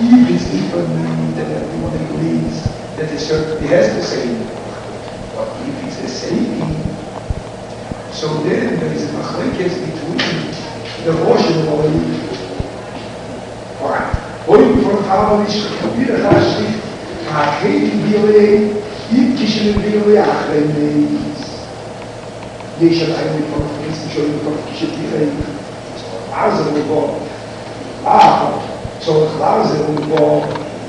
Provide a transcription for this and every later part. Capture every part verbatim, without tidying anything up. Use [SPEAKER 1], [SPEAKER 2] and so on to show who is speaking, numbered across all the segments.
[SPEAKER 1] if it's different, then everyone agrees that it certainly has the same. But if it's the same, so then there is a machlekes between the Rosh and the Moed. Alright. Hoy from Chava is Kabir Rashi, Ha'chei Bilei, Im Kishin Bilei Achreneis. יש עדיין מפרפריס שואלים פרפריס שתראה לעזר ובוא לאחר צורך לעזר ובוא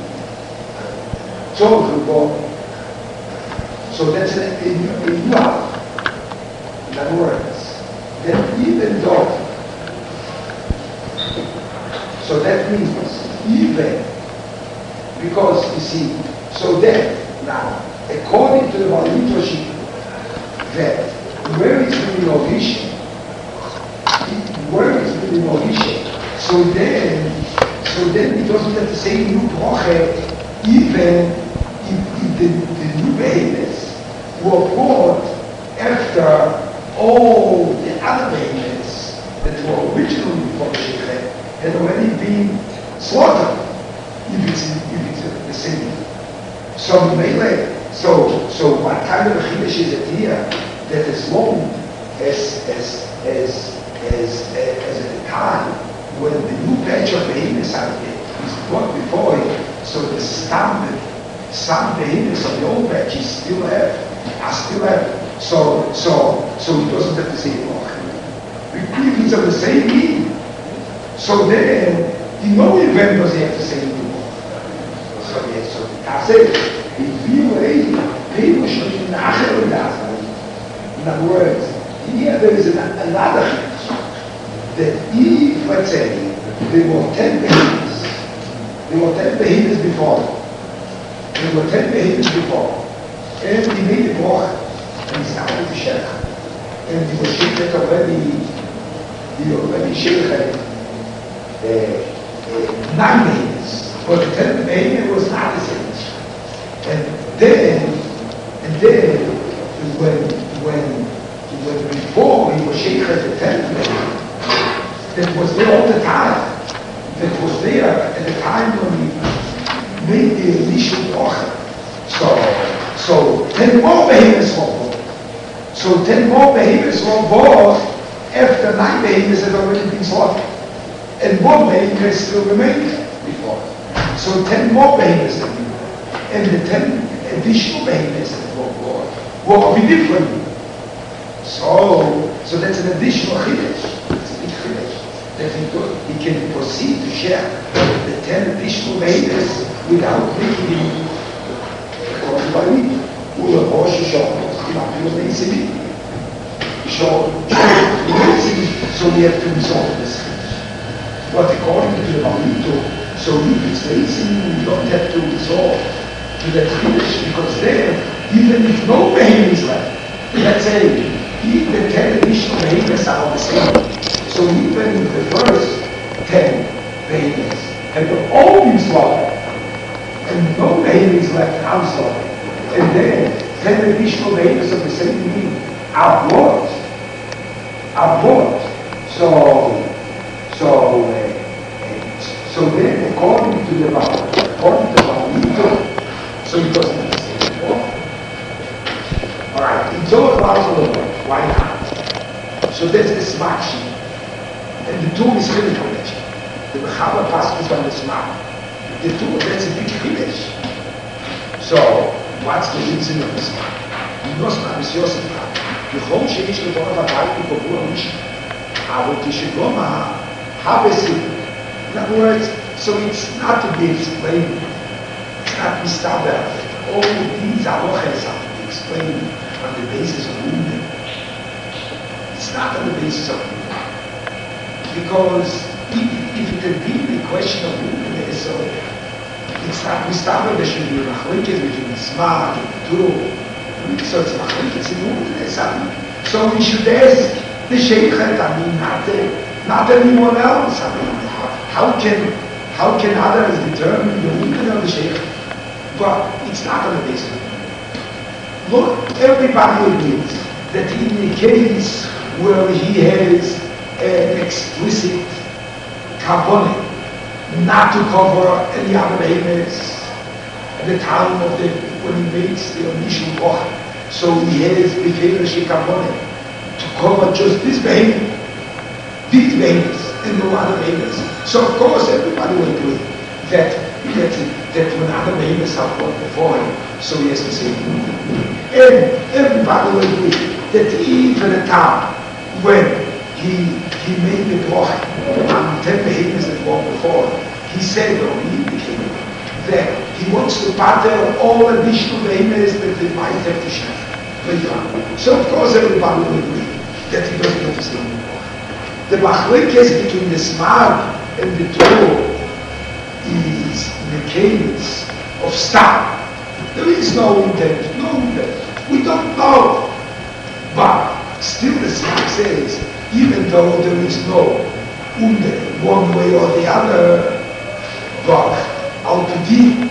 [SPEAKER 1] צורך ובוא so that's a, a, a love in other words that even though so that means even because you see so then now according to the Valitoship that where is the innovation? Where is the innovation? So then, so then it doesn't have to say new bracha, even if, if the, the new behemoths were brought after all the other behemoths that were originally before the Shekhet had already been slaughtered. If it's, if it's the same. So so so what kind of a chiddush is it here? That as long as, as, as, as, as at the time when the new batch of behemoths is brought before it, so the standard, some behemoths of the old batch is still have, are still have. So, so, so it doesn't have to say if it's of the same meaning. So then, in no event does he have to say it. So yes, so that's it. If you read, people should be nachher with that. In other words, here there is an, another hint that if, let's say, there were ten behemoths, there were ten behemoths before, there were ten behemoths before, and he made a bracha, and he started to shech, and he was shechet already, he already shechet uh, uh, nine behemoths, but the ten behemoth was not the same. And then, and then, when When, when before he was Sheikh at the temple, that was there all the time, that was there at the time when he made the initial bracha. So, so ten more behemoths were born. So ten more behemoths were born after nine behemoths had already been slaughtered. And one behemoth still remained before. So ten more behemoths had been born. And the ten additional behemoths that were born were be different. So, so that's an additional chiddush. It's a big chiddush that he, could, he can proceed to share the ten additional behemoths without making him according to me. Ula Rosh Hashanah, he might be a lazy. So, so we have to resolve this chiddush. But according to the Malito, so if it's lazy, we don't have to resolve to that chiddush because then, even if no behemoth is left, let's say. Even the ten additional behemoths are the same. So even the first ten behemoths have all been slaughtered, and no behemoths left unslaughtered. And then ten additional behemoths of the same meaning are brought, are brought. So, so, uh, so then according to the according to the so it doesn't have the same law. All right, it's all about the law. Why not? So that's the smart sheet. And the tool is really connection. The Mechaber passes on the smart. The tool, that's a big village. So, what's the reason of the smart? You know smart is Yosef. The whole sheet is the one of a bike for Burush. How would you should go, have a secret? In other words, so it's not to be explained. It's not to stop there. All these aloches have to be explained on the basis of movement. It's not on the basis of movement. Because if, if it had been the question of movement, so it's not Mistaba, there should be a machlekes between the smart and the tool. So it's machlekes in movement. So we should ask the sheikhet, I mean, not, the, not anyone else. I mean, how can, how can others determine the movement of the sheikhet? But it's not on the basis of movement. Look, everybody agrees that in the case where he has an explicit kabbonah, not to cover any other behemoths at the time of the, when he makes the initial bracha. So he has Befeira Shekavone to cover just this behemoth, these behemoths, and no other behemoths. So of course everybody will agree that, that, that when other behemoths have gone before him, so he has to say, and everybody will agree that even at the time when he he made the bracha on ten behemoths that were before him, he said, or he indicated, that he wants to pater all additional behemoths that they might have to share later on. So of course everybody will agree that he doesn't have to say the bracha. The machlekes between the Smag and the Torah is the case of stam. There is no intent, no intent. We don't know. But still the Smag says, even though there is no unde, one way or the other, but Al-Qadi,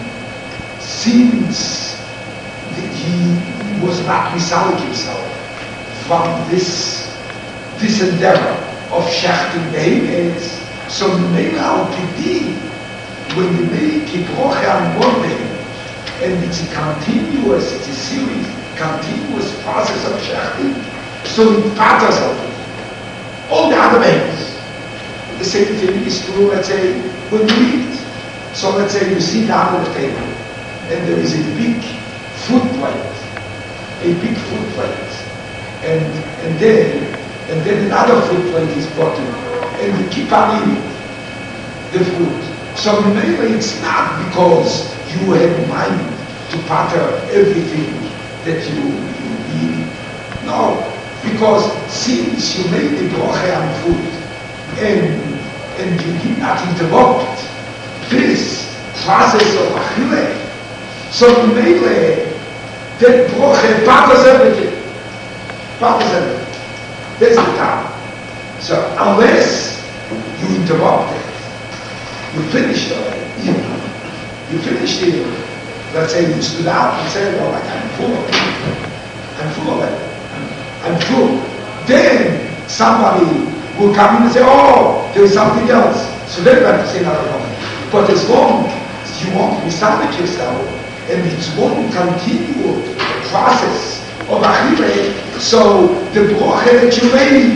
[SPEAKER 1] since he was not misalik himself from this, this endeavor of shechting behemoths, so maybe Al-Qadi, when you make a bracha on one behemoth, and it's a continuous, it's a series, continuous process of shechting, so it patters out all the other behemoths. The same thing is true, let's say, when you eat. So let's say you sit down at the table, and there is a big food plate, a big food plate, and and then and then another food plate is brought in, and you keep on eating the food. So maybe it's not because you have in mind to patter everything that you, you eat. No, because since you made the bracha on food and and you did not interrupt this process of achille, so maybe that bracha patters everything, patters everything. That's the time. So unless you interrupt it, you finished already. You, you finished it. Let's say you stood out and said, "Oh, like I'm full of it. I'm full of it. I'm, I'm full." Then somebody will come in and say, "Oh, there is something else." So then you have to say another one. But as long as you won't misalik yourself, and it's one continual process of achille, so the bracha that you made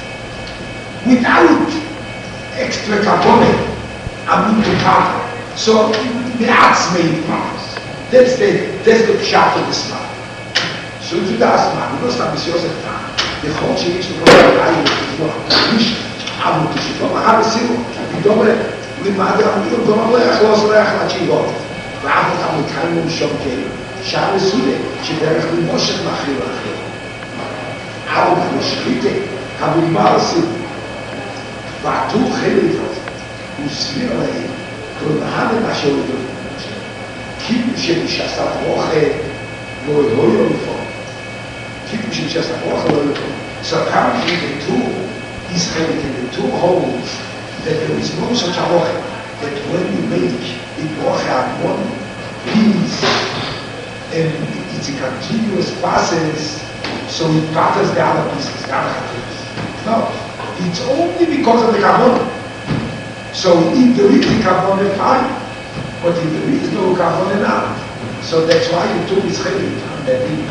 [SPEAKER 1] without extra kaponet, amin to pater. So the arts made promise. That's the that's the pshat of the Smag. So if you do Smag, you don't stop with Yosef Tan. The whole change to go to the eye of the wish. I want to see. Don't have a single. You don't let the mother. You don't let us lose the achille. ואף אחד מקיימו משום כן, שער לסודה, שדרך למושך מאכיל אחר. אבל בשחיתה, המוגמר עשית, ועטו חלק הזה, וסביר להם, כלומר מה שהוא דוד. כאילו שמשעשה פרוחה, לא יהיו לפעול. כאילו שמשעשה פרוחה, לא יהיו לפעול. So apparently the two is headed in the two holes, that there is no such a roche, that when you make a bracha on one piece, and it's a continuous process, so it patters the other pieces, the other pieces. No, it's only because of the carbon. So if there is a carbon, fine, but if there is no carbon, not. So that's why the two is heavy on that deep.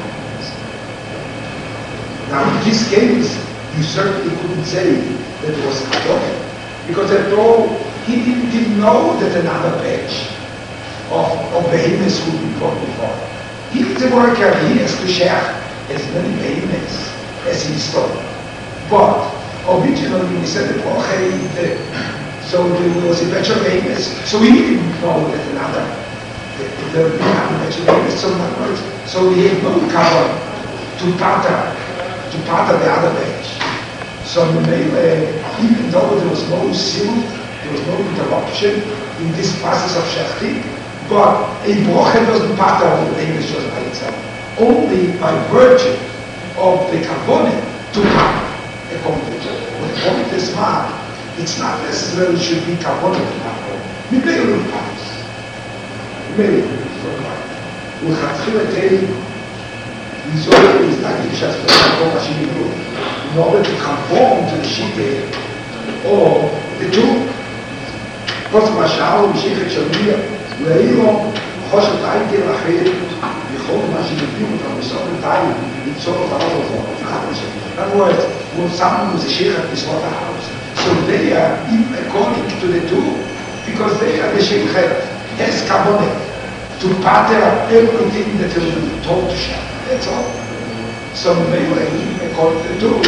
[SPEAKER 1] Now in this case, you certainly couldn't say that it was carbon, because after all, he didn't even know that another batch of, of behemoths would be brought before. He is a worker, he has to share as many behemoths as he stole. But originally we said that okay, the, so there was a batch of behemoths, so he didn't know that another, that there would be another batch of behemoths, so, so he had no cover to patter, to patter the other batch. So uh, even though there was no seal, there was no interruption in this process of shechting, but a bracha doesn't patter all the behemoths just by itself. Only by virtue of the carbonate to patter. According to the according to the Smag, it's not necessarily it should be carbonate to patter. Maybe it patters. Maybe it patters. ולכתחילה תהי, לזול להזדקתי שהספרים הכל מה שניגלו, in order to conform to the shita or the two. What's my shower? Sheikh Shamia, Leilo, Hosha Tiger, Rahel, the whole machine of people from the southern time, it's all of our fathers. In other words, when someone was a Sheikh at the slaughterhouse, so they are according to the two, because they are the Sheikh has Kabbalah to pattern everything that has been told to Shem. That's all. So they were according to the two.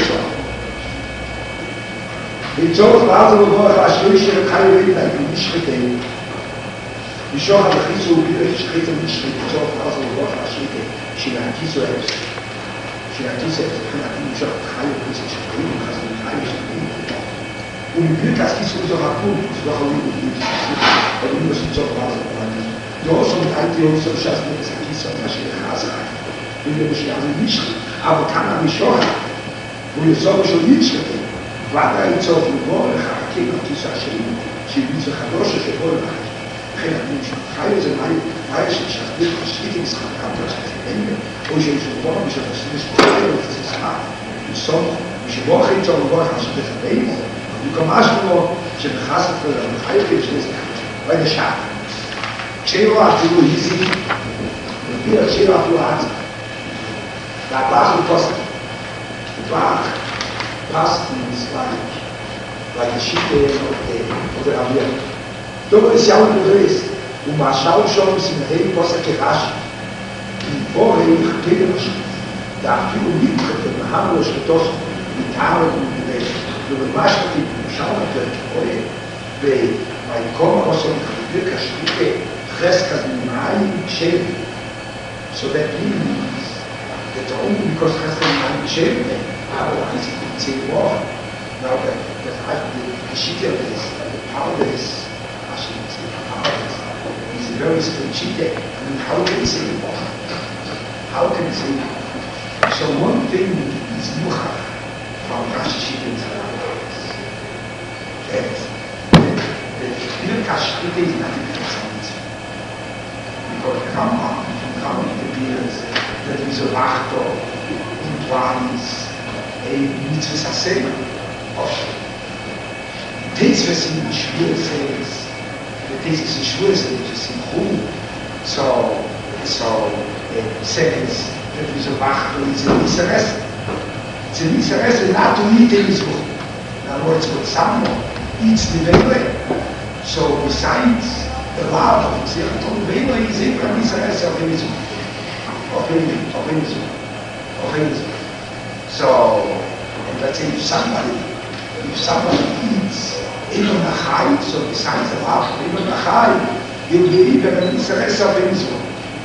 [SPEAKER 1] It's all about the Lord, I show you a kind of like a Mishkete. You show how the Chizu will be a Mishkete, Mishkete, it's all about the Lord, I show you she had Kizu Eves. She had Kizu Eves, and I think you show how you put it, she has been high as the people. Und im Glück als Kizu so hat gut, so hat gut, aber du musst nicht so was machen. Du hast schon ein Teil so schaffen, dass Kizu das hier Hase hat. Und wir müssen also nicht, aber kann man nicht schon. Und wir sollen schon nicht stehen. Weil da jetzt auf dem Wohl, ich habe Kinder, die sagen, sie will sich ein Rosche für Wohl machen. Ich habe nicht frei, also mein Weiß, ich habe nicht verschiedene Sachen gehabt, das ist ein Ende. Und ich habe schon gewonnen, ich habe das nicht frei, das ist hart. Und so, ich habe auch nicht so gewonnen, als ich das erlebe. Und komm erst nur, ich habe gehasst für den Heilige Schlüssel, bei der Schaf. Chelo Atu Hisi, und wieder Chelo Atu Hasi. Da war es Post. War Pasten ist like, like a Schitte oder Avier. Dopo ist ja auch gewesen, und man schaut schon, dass in der Heim Post Kerashi, die Woche ich Kerashi, da viel Liebe, wenn man haben muss, getossen, die Tare und die Welt. Du weißt, die schauen natürlich, oder? Weil mein Komma aus dem Glück, das Stücke, Freska, die Mai, Schäden. So that means that only because Freska, die Mai, Schäden, aber I think it's a war. Now that the fact that the Shita is, the power is, actually, it's the power is, is very strategic. I mean, how can you say war? How can you say war? So one thing is Mucha from Rashi Shita is that the Kashkita is not a different. Because the Rambam, the Rambam appears that there is a Lachto implies a mitzvah sasema of the Tetzvah in Shvur says the Tetzvah in Shvur says it's in Chum, so so it says that there is a Lachto, it's a Mitzvah. It's a Mitzvah not to eat a Mitzvah. In other words, when someone eats the Vele, so besides the love of the Vele is a Mitzvah of a Mitzvah of a Mitzvah of a Mitzvah. So, and let's say if somebody, if somebody eats even a chai, so besides the love, even a chai, he'll be even an interest of Israel.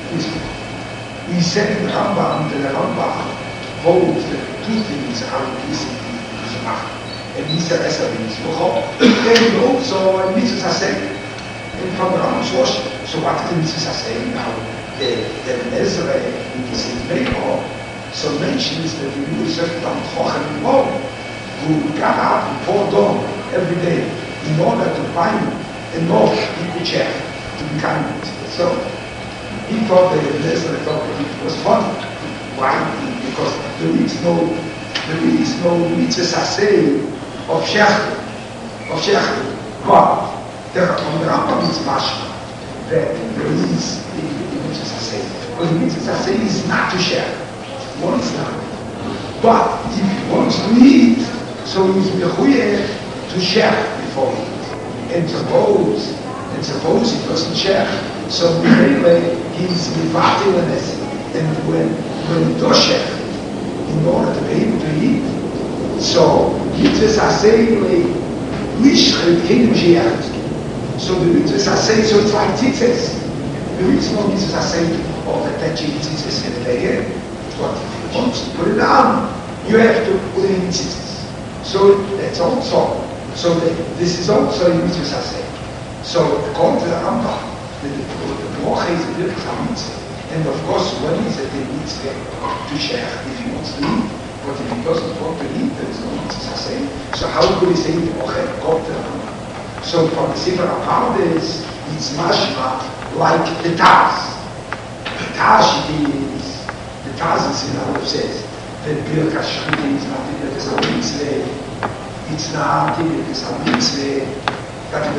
[SPEAKER 1] We said in the Rambam, that the Rambam holds that two things are increasing in the Macht. An interest of Israel. And also, a mitzvah saying, and from the Rambam's worship. So what is the mitzvah saying now? The, the Ezra in the same Meir, so mentions that we do a certain time Chochem in Rome, who got up and poured on every day in order to find enough he could share to become it. So he thought that the Ezra thought that it was funny. Why? Because there is no there is no mitzvah saseh of Shech of Shech. But there on the Rambam is mashma that there is the mitzvah saseh. Because the mitzvah saseh is not to share. One is not. But if he wants to eat, so he's mechuyev to share before he eats. And suppose, and suppose he doesn't share, so anyway he's mivatilanes. And when when he does share, in order to be able to eat, so mitzvahs asay lishchel kenim she'yachas. So the mitzvahs asay, so it's like tzitzes. There is no mitzvahs asay of attaching tzitzes in the air. But if you want to put it down, you have to put it in tzitzis. So that's also, so that this is also a mitzvah saseh. So according to the Rambam, the bracha is a birkas mitzvah, and of course, when is it a mitzvah to share if he wants to eat? But if he doesn't want to eat, there is no mitzvah saseh. So how could he say the bracha according to the Rambam? So from the Sefer HaPardes, it's mashma like the Taz. The Taz is Taz in our says that Birkas Shchita is not the Birkas HaMitzvah, it's not the Birkas HaMitzvah, that the Birkas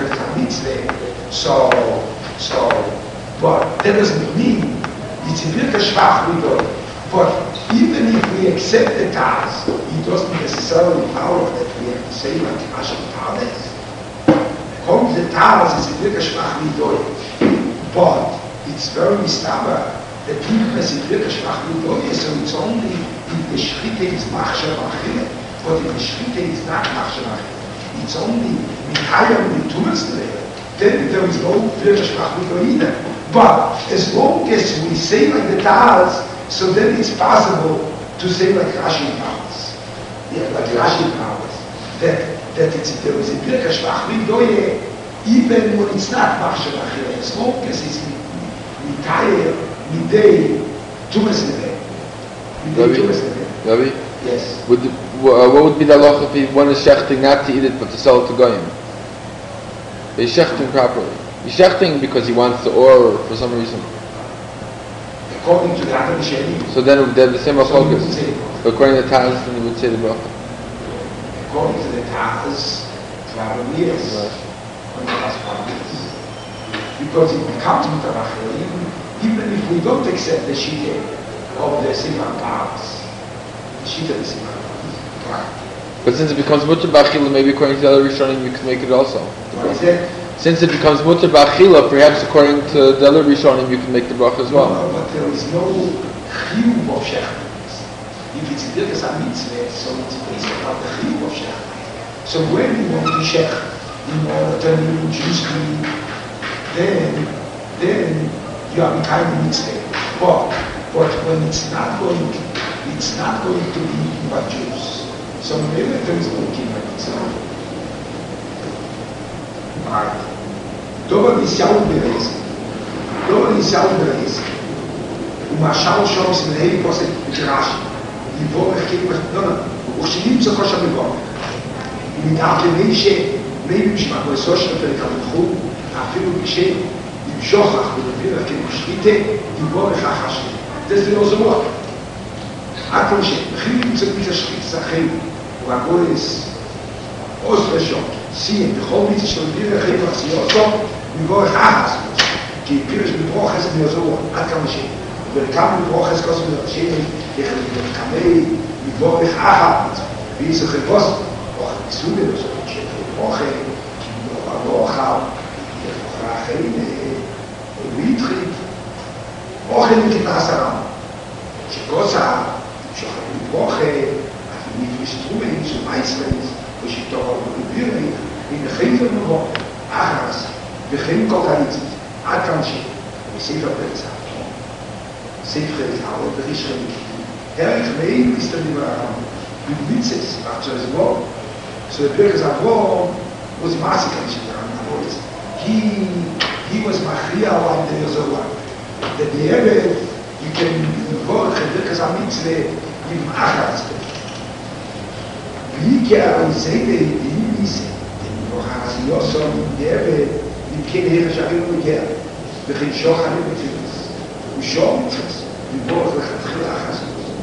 [SPEAKER 1] mitzvah. So, so, but that doesn't mean it's a birka shvach midoi. But even if we accept the task, it doesn't necessarily follow that we have to say like Hashem Tales. According to the task, it's a birka shvach midoi. But it's very mistaber that even as a birka shvach midoi, so it's only if the shchita is machshav achillet. But if the shchita is not machshav achillet, it's only mitayam mitumas there. Then there is no birka shvach midoi either. But as long as we say like the task, so then it's possible to say like Rashi powers. Yeah, like Rashi powers. That that it's there is a birka shvach midoi even when it's not machshav achillet. As long as it's mitayam midei tumas midei.
[SPEAKER 2] Rabbi?
[SPEAKER 1] Yes.
[SPEAKER 2] Would, uh, what would be the halacha if he one is shechting not to eat it but to sell it to goyim? He's shechting properly. He's shechting because he wants to, or for some reason.
[SPEAKER 1] According to the Adam Sheni.
[SPEAKER 2] So then they're the same
[SPEAKER 1] so
[SPEAKER 2] focus. But according to the Taz, then he would say the bracha.
[SPEAKER 1] According to the Taz, probably yes.
[SPEAKER 2] Right.
[SPEAKER 1] Because it becomes mutabachil, even, even if we don't accept the shita of the Siman Powers. The shita of the Siman Powers.
[SPEAKER 2] But since it becomes mutar b'achila, maybe according to the other Rishonim, you can make it also.
[SPEAKER 1] What is that?
[SPEAKER 2] Since it becomes mutar b'achila, perhaps according to the other Rishonim, you can make the bracha as well.
[SPEAKER 1] No, no, but there is no chiyuv of shechtas. If it's a birkas ha-mitzvah, so it's based upon the chiyuv of shechtas. So when you want to shech, in order to you Jews then, then you are behind the mitzvah. But, but when it's not going, it's not going to be eaten by Jews. So maybe there is no kibbutz mitzvah. Alright. Dover inicial beleza. Dover inicial beleza. O machal chama se lei pode ser de racha. E vou aqui mas não não. O chilim só coxa me bom. E me dá que nem che, nem me chama coisa só que ele tá no fogo. A filho que che, e joga com o vira que o chite e vou a racha. Desde o zoa. A conche, chilim se pisa chite sachem. O agora os fechou. Sim, בכל מיצה של בירה חיפה סיוסו, מבורך אחס, כי פירש מברוכס מיוזור, עד כמה שאים. ולכמה מברוכס כוסו מברשים, יחד מברכמי, מבורך אחת, ואיסו חיפוס, ברוך מסוג אלו, שברוכה, ברוכה, ברוכה אחרים, ויתחיל, ברוכה מכתנס הרם, שכוסה, שוחד מברוכה, נפרסטרומים, שמייסרס, ושיטור בבירים, in de geen van de woord, agas, de geen kotaritie, akanshi, de sefer betza. Sefer is alle de rishon. Erg mee is er niet waar. De mitzes, wat zo is wel. So the Birkas Avrom was massacred in He he was machria like the Yozoa. That the Erev, you can work the Birkas HaMitzvah with Achaz. V'ikya Zede Yimisi. Yosom, Deve, die Kinder Shavim Miguel, the Shochan in the Fields, who show us the board of Achas.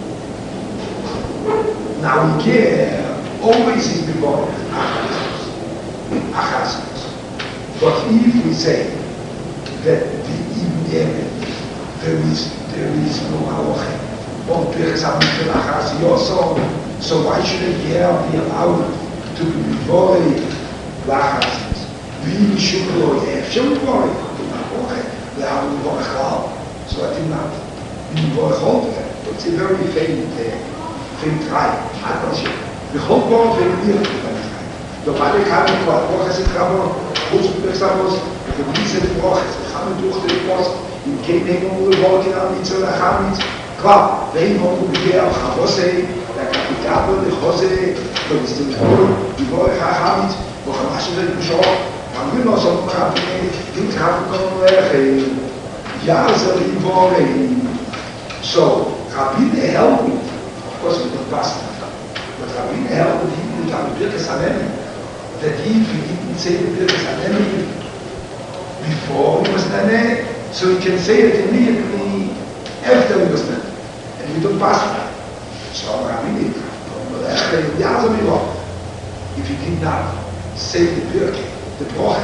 [SPEAKER 1] Now we care always is before Achas. But if we say that the Ibn there is there is no Aloche, or there is a Achas Yosom, so why should a girl be allowed to be before Lachas, wie Shuklo, Shuklo, they have a Borachal, so I think not in Borachal, it's a very famous thing, try. I don't see. The whole world will be the body coming to our Borachas in Krabon, who's the examples, the recent Borachas, the Hammond durch the post, in Kening on the walking on each other, Hamid, Club, they want to be there, Havose, the Capitano, the Jose, the Mister the Borachal, וחמש הזה למשוך, אמרים לו זאת מחבני, תתחב כל לכם, יעזר ליבורי. So, Rabbi helped me, of course we don't pass that, but Rabbi helped me with the Birkas Hanemi, that if he didn't say the Birkas Hanemi before he was Nane, so he can say it immediately after he was Nane, and we don't pass that. So Rabbi did, ya'azor libo, if he did not say the Birke, the Broche,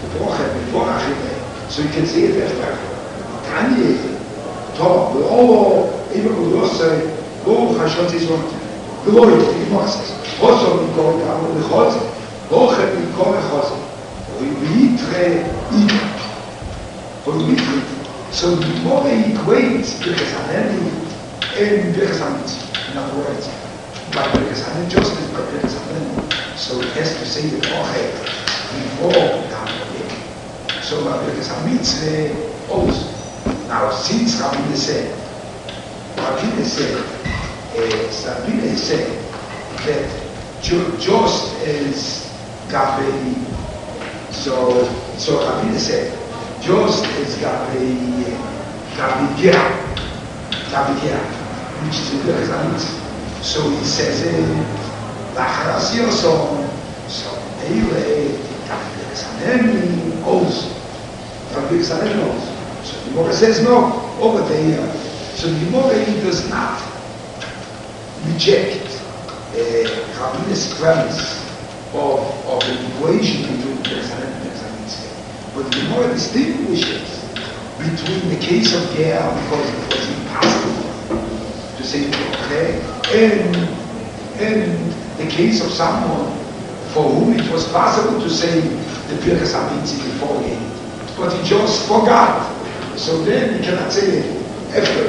[SPEAKER 1] the broche, before Achille. So you can see it after Tanya, Torah, we all, even we will say, Baruch Hashem Tzizot, glory to the Moses. Also, we call it Amor Lechozi, Baruch we call it Chozi. We yitre Ida. We yitre. So the more he equates Birkas Haneni and Birkas Hamitzvah, in other words, by Birkas Haneni just as by Birkas Haneni. So he has to say the Broche before the Hamor. So by Birkas Hamitzvah also. Now, since Rabbi said, Rabbi said, uh, Rabbi said that ju- just as Gabi, so so Rabbi said, just as Gabi, Gabi Ger, Gabi Ger, which is the Birkas Hamitzvah. So he says, Lacharas Yoson, so Eile, Gabi Birkas Haneni also, Gabi Birkas Haneni also. So the Gemara says no, over there. So the Gemara does not reject uh, Rabbi's premise of, of an equation between Birkas Haneni and Birkas Hamitzvah. But the Gemara distinguishes between the case of Ger, because it was impossible to say okay, and, and the case of someone for whom it was possible to say the Birkas Hamitzvah before him, but he just forgot. So then you cannot say it after.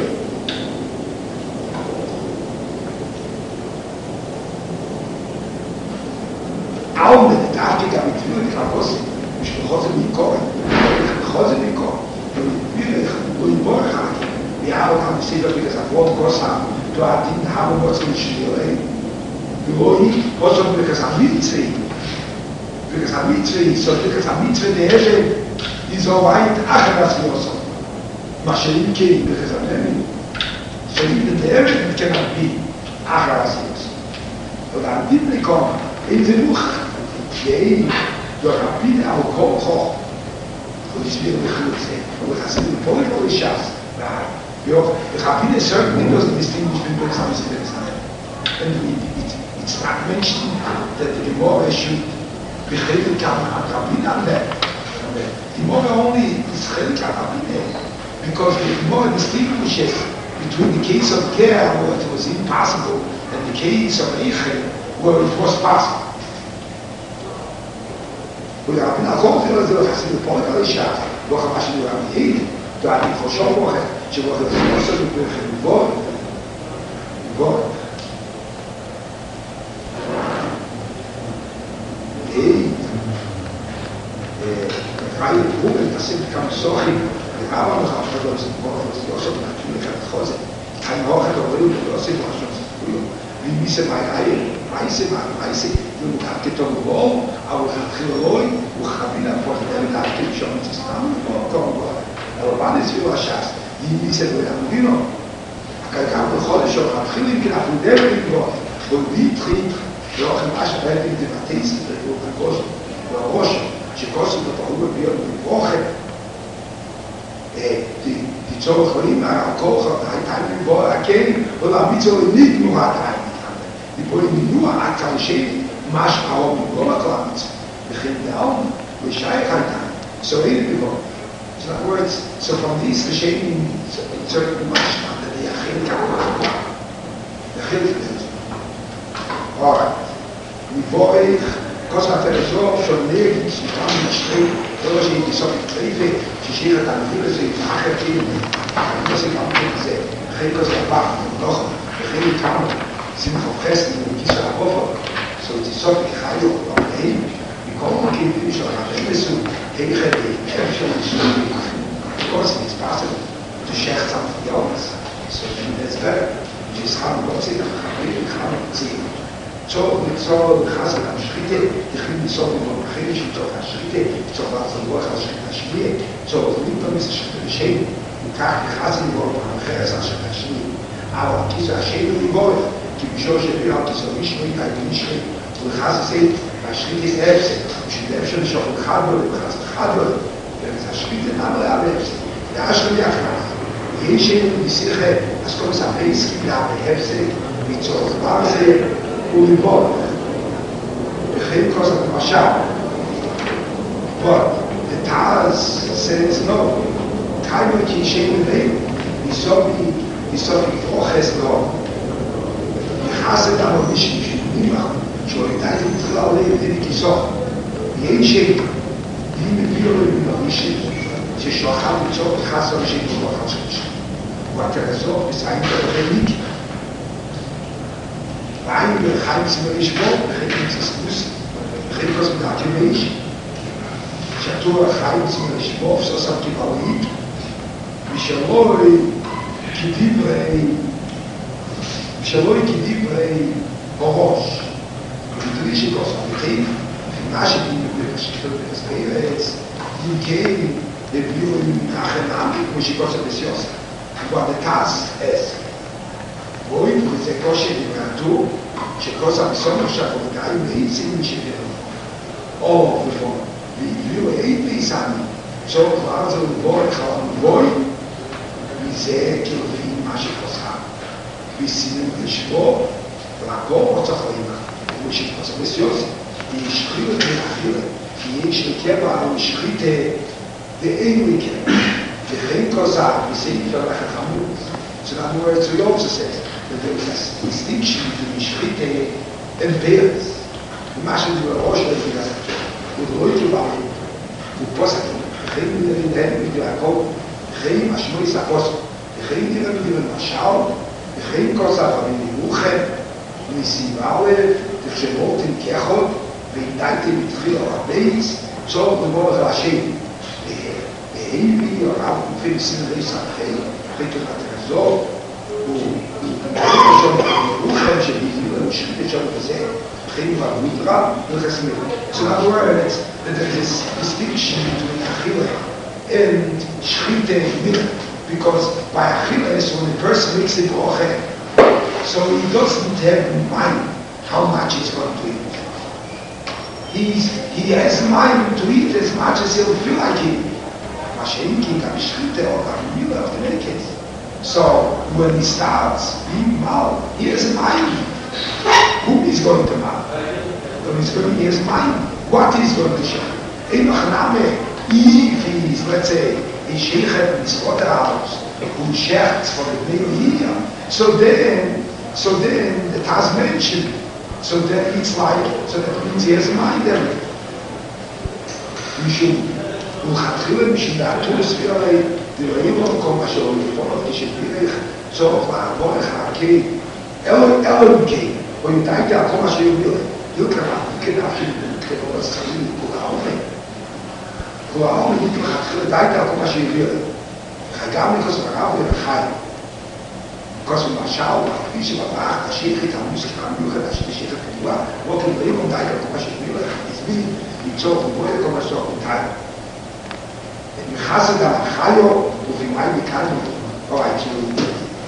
[SPEAKER 1] Auch mit der Tafel gab ich für die Klasse, ich bekomme die Korn, ich bekomme die Korn. Und wir und Borcha, wir haben gesehen, dass wir das Wort Gottes haben. Du hast ihn haben was nicht schwierig. Wir wollen, was soll wir das Hamitzvah? Wir das Hamitzvah, so wir das Hamitzvah der Herrscher, die so weit Acheras Yosef. Mashiach came because of them. So even the evidence cannot be Acharas. But I didn't come in the book. Yea, the Rabbi al Kol Koch, who is very good, who has been political issues. The Rabbi certainly doesn't distinguish between Birkas Hamitzvah and Birkas Haneni. And it, it, it's not mentioned that the Gemara should be Chelik al Rabbi on that. The Gemara only is Chelik al Rabbi. Because the Gemara distinguishes between the case of Ger, where it was impossible, and the case of Eichel, where it was possible. ולרבי נחום זה לא זה לא חסיד לפורק על אישה, לא חמה שאני רבי עיד, ואני חושב בוחר, שבוחר זה לא עושה בפרחם לבוא, לבוא. עיד, ראי פרובל, תשים כמה סוחים, ורבה לך עכשיו לא עושה בוחר, לא עושה בנחתים לך את חוזר. אני רואה את הרואים, לא עושה בוחר שם סיפורים. ומי זה מה יאיר, מה יעשה, מה יעשה, הוא מתחת כתוב בואו, אבל הוא התחיל רוי, הוא חביל להפוך את אלה להכתיב שם את הסתם, וכתוב בואו. אבל מה נצביעו השס? מי זה לא יאמרינו? גם בחודש הוא התחיל עם כן, אנחנו דברים בואו, הוא התחיל, לא אוכל מה שבאמת עם דבטי סדר, הוא בגוש, הוא הראש, שכוסו בתחום בביון וברוכה, תיצור יכולים, הכוח, הייתה לבוא, הכן, ולהמיצו לניתנו העתיים. Depois diminua a calcheira, mas a obra igual a clamates. The Chindel, which I can't. So here we go. So in other words, so from these Rishenim, certain much that the Achil Kabbal, the Achil Kabbal. Alright. We boy, because I tell us all, so near, she found in the street, those in the Soviet Trefe, she shared that the village in Facher, and this is what they say, Achil Kabbal, the Achil Kabbal. sind verfressen in dieser Woche, so die Sorte Chayo und Heim, die kommen und gehen schon nach Ende zu, Heche, die Äpfel und Schule, of course it's possible to share something else, so then that's better. Just haben wir uns in der Familie, haben wir uns in so, mit so, Chassan am Schritte, ich bin so, wie man Chirisch, so, am Schritte, so, was am Ruach, am Schritte, am Schmier, so, nicht nur mit Schritte, Schäden, und Tag, die Chassan, wo man am Cheres, am Schritte, am Schmier, aber diese Schäden, die wollen, כי בשביל שביר על כסו מישהו איתה את מישהו ולחס עשה השחית את האפסק בשביל האפסק לשאול אחד לו ולחס אחד לו וזה השחית את נאמר על האפסק לאשכם יחנך יהי שאין בשיחה אז כל מסע פייסקים לה בהאפסק ויצור דבר זה ולבוא וכן כוס את המשל בוא the Taz says no. Time ki shem levei. Isobi isobi oches no. Yachased amorishim shimimach. Shoytai mitchila olei v'dei kisach. Yeshe di meviro l'morishim. ששלחם לצורך חסר שיתו לחסר שלו. והתרזור בסעים ברחליק. והיינו בחיים צמר לשבור, בחיים צסקוס, בחיים קוסמדעת ימייש. שתור החיים צמר לשבור, סוסם כבלית. ושלוי כדברי, ושלוי כדברי בראש. ותראי שקוסם בחיים, ומה שדינו בראשיתו ברספרץ, ימכי devido a como se gosta de ciência. Agora, o caso é muito que você gosta de canto, se gosta de som, já vou dar um meio sem me chegar. Oh, por favor, viu aí pensando, só claro, eu vou, eu vou, dizer que eu vim mais gostar. E se não estou, lá como outra coisa, como se gosta de ciência, e escreve aquilo que este quebra o escrito ואין מכן, וכן כוזר, בסעיף על החכמות, שאנחנו רצויות עושה, זה distinction between שחית אמפרס, ומה שזה בראש לפי הספר, הוא לא יתובעים, הוא פוסק, וכן נראה בגלל הכל, וכן משמעי ספוסק, וכן נראה בגלל משל, וכן כוזר, ומנרוכם, ומסיבה לב, תחשבותם כחוד, והדייתם התחיל על הבייס, צורך למורך להשם, Ele orava com felicidade e saber, feito na trezor, o Ruchem Shebivila, o Shkita Shabbat, Chim Vamudra, o Resmir. So in other words, that there is distinction between Achille and Shkita and Mila, because by Achilles, when a person makes it Roche, so he doesn't have in mind how much he's going to eat. He's, he has mind to eat as much as he'll feel like eating. So when he starts being mal, he has mind. Who is going to mal? When he's going, he has mind. What is going to show? If he is, let's say, a sheikh in his house who shares for the new year, so then, so then the Taz mentioned, so then it's like, so that means he has mind then. You should. ולכתחילה משום דעתו לספירה דברים לא כל מה שלא לפעול כשפירך צורך לעבור לך הכי אלו מכי או ידעתי על כל מה שיוביל ילקרה כנפשי כנראה לסחרים כולה העומד כולה העומד לכתחילה דעתי על כל מה שיוביל גם לכוס מרב ולחי כוס ממשל כפי שבבח תשיך את המוסקה המיוחד השלישית הכתובה לא כדברים לא דעתי על כל מה שיוביל הסביר ליצור ובואי לכל מה שלא נתיים Chassid HaChayo, ובמאי בקלנו, או הייתי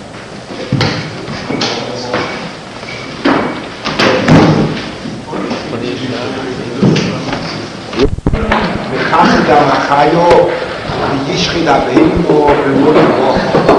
[SPEAKER 1] וחסד HaChayo, וישחid Abeinu, ומוד ברוך.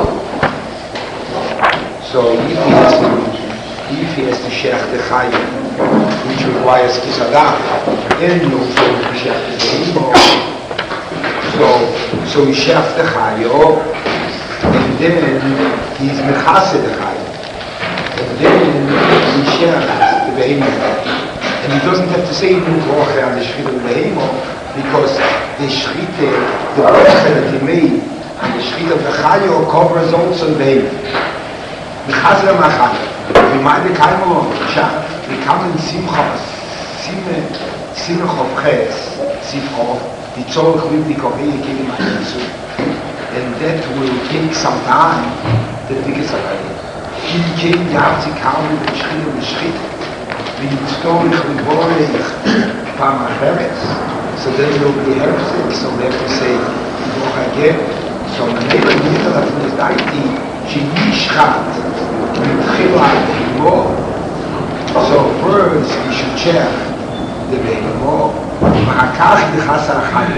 [SPEAKER 1] So if he has to, if he has to shech the Chayo, which requires Kisadach, then no so to shech the Abeinu, So, so he sheft the Chayo, and then he's mechased the Chayo. And then he sheft the Behemoth. And he doesn't have to say even Broche on the Shchita of the Behemoth, because the Shchita, the Broche that he made, and the Shchita of the Chayo covers also the Behemoth. Mechased the Chayo. We might be Kaimo, we come in Simchas, Simchov Ches, Simchov, the tzorich will be korrekt gegen my Jesu. And that will take some time, the biggest of it. He came down to come with the Schritt and the Schritt. The tzorich will borech from our parents. So then will be herzig, so we have to say, Boch again. So the name of the Yitter that was daiti, she nishchat, with chila more. So first we should check the Behemoth. ואחר כך נכנס על החיים.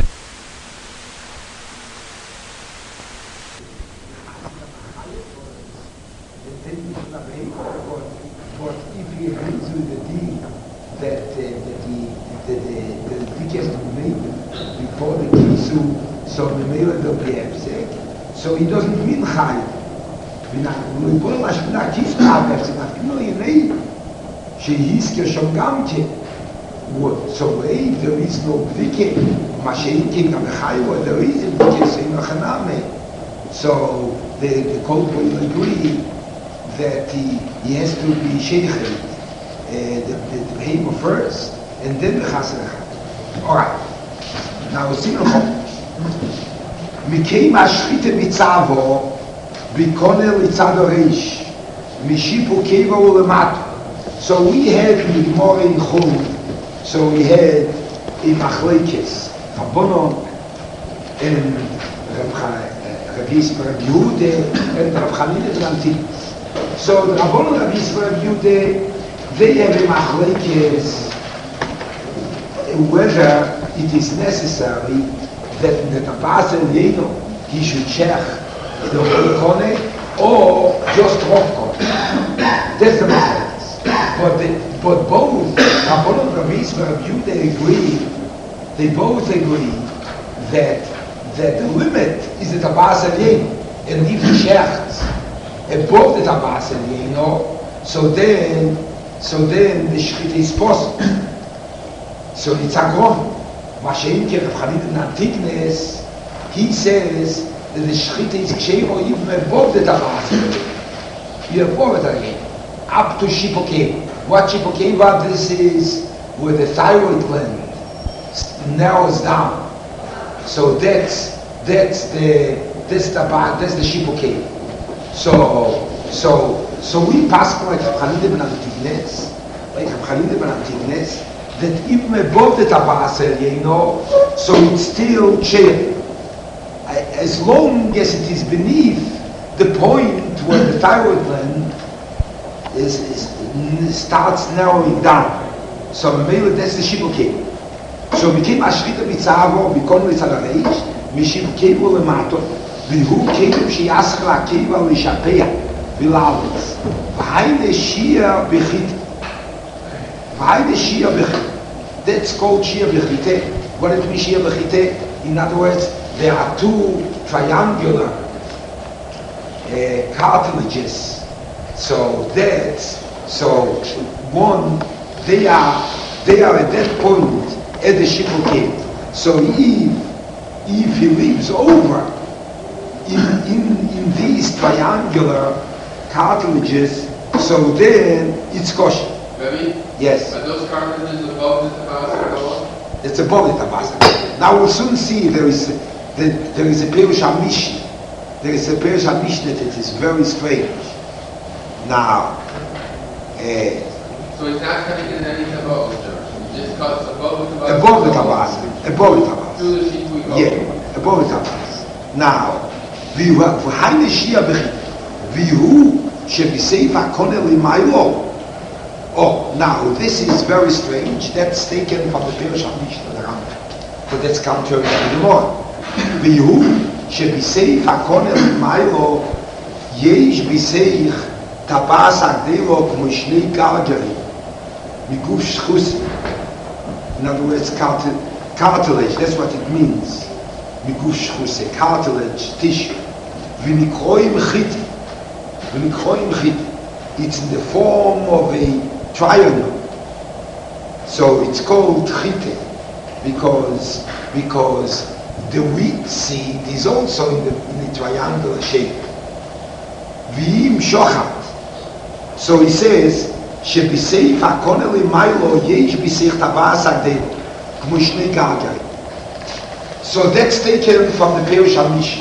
[SPEAKER 1] But if he agrees with the deed that, uh, that, he, that the, the, the deed has to be made before the deed so so the male of the Hefsek, so he doesn't mean Chayim. We put much not keep up after that. No, you know, she is Kishon Gamke. So if there is no Vike, Mashiach and Chayim, there is a Vike, so in Chaname. So the the Kol will agree that he, he has to be Sheikh, uh, the, the, the behavior first, and then the Chassid. Alright. Now, see you know. Mikei Mashrite Mitzavo, Bikonel Itzado Reish, Mishipu Keva Ulemato. So we had in the Gemara in Chol, so we had in Machlekes, Rabbanon, and Rabbi Yisrael Rabbi Yehuda, and Rabbi Chanina ben Antipas. So the Rabbanon Rabbi Yisrael Rabbi Yehuda, they have in Machlekes whether it is necessary that the Tabas and Yeno, he should check the whole Kone, or just Rof Kone. That's the Machlekes. But the, but both, Rabbanon Rabbi Yisrael Rabbi Yehuda agree, they both agree that that the limit is the Tabas and Yeno, and if he checks above the Tabas and Yeno, so then, so then the Shechita is possible. So it's a grom. Mashenke Rav Chanina ben Antipas, he says that the Shechita is ksheiro even above the Tabas. You above it again, up to Shipokei. What Shipokei, what this is, where the thyroid gland narrows down. So that's that's the that's the that's the Shipokei. So so so we pass like Rav Chanina ben Antipas, like Rav Chanina ben Antipas, that even above the Tabas, you know, so it's still chair. As long as it is beneath the point where the thyroid gland is, is starts narrowing down. So maybe that's the Shibukei. So became Ashrita Mitzavo, become Mitzalareish, Mishibukei Ulemato, Vihu Kedim Shiaskla Keva Lishapea, Vilalis, Vahaine Shia Bechit. That's called Shia Bechite. What it means Shia Bechite? In other words, there are two triangular uh, cartilages. So that's so one. They are they are at that point at the Shibukei. So if if he lives over in in in these triangular cartilages, so then it's kosher.
[SPEAKER 2] Maybe?
[SPEAKER 1] Yes.
[SPEAKER 2] Are those cartilages above the Tabas?
[SPEAKER 1] It's above the Tabas. Now we'll soon see there is that there is a Perush HaMishnah. There is a Perush HaMishnah that is very strange. Now, uh,
[SPEAKER 2] so it's not cutting in any Tabas, it just cuts above the Tabas.
[SPEAKER 1] Above the Tabas. Above the Tabas.
[SPEAKER 2] Through the sheet we go.
[SPEAKER 1] Yeah, above the Tabas. Now, v'haine Shia Bechit, v'hu shebiseifa konel imaylo. Oh, now this is very strange. That's taken from the Perush HaMishnah, but that's contrary to the Gemara. V'hu shebiseich hakonel imaylo yesh biseich tabas agdelo k'mo shnei gargari miguf shchusi. In other words, cartilage. That's what it means. Miguf shchusi, cartilage, tissue. V'nikroim chiti, v'nikroim chiti. It's in the form of a triangle. So it's called chite because because the wheat seed is also in the, in the triangular shape. V'im shochat. So he says, shebiseif hakonel imaylo yesh biseich tabas agdel k'mo shnei gargari. So that's taken from the Perush HaMishnah.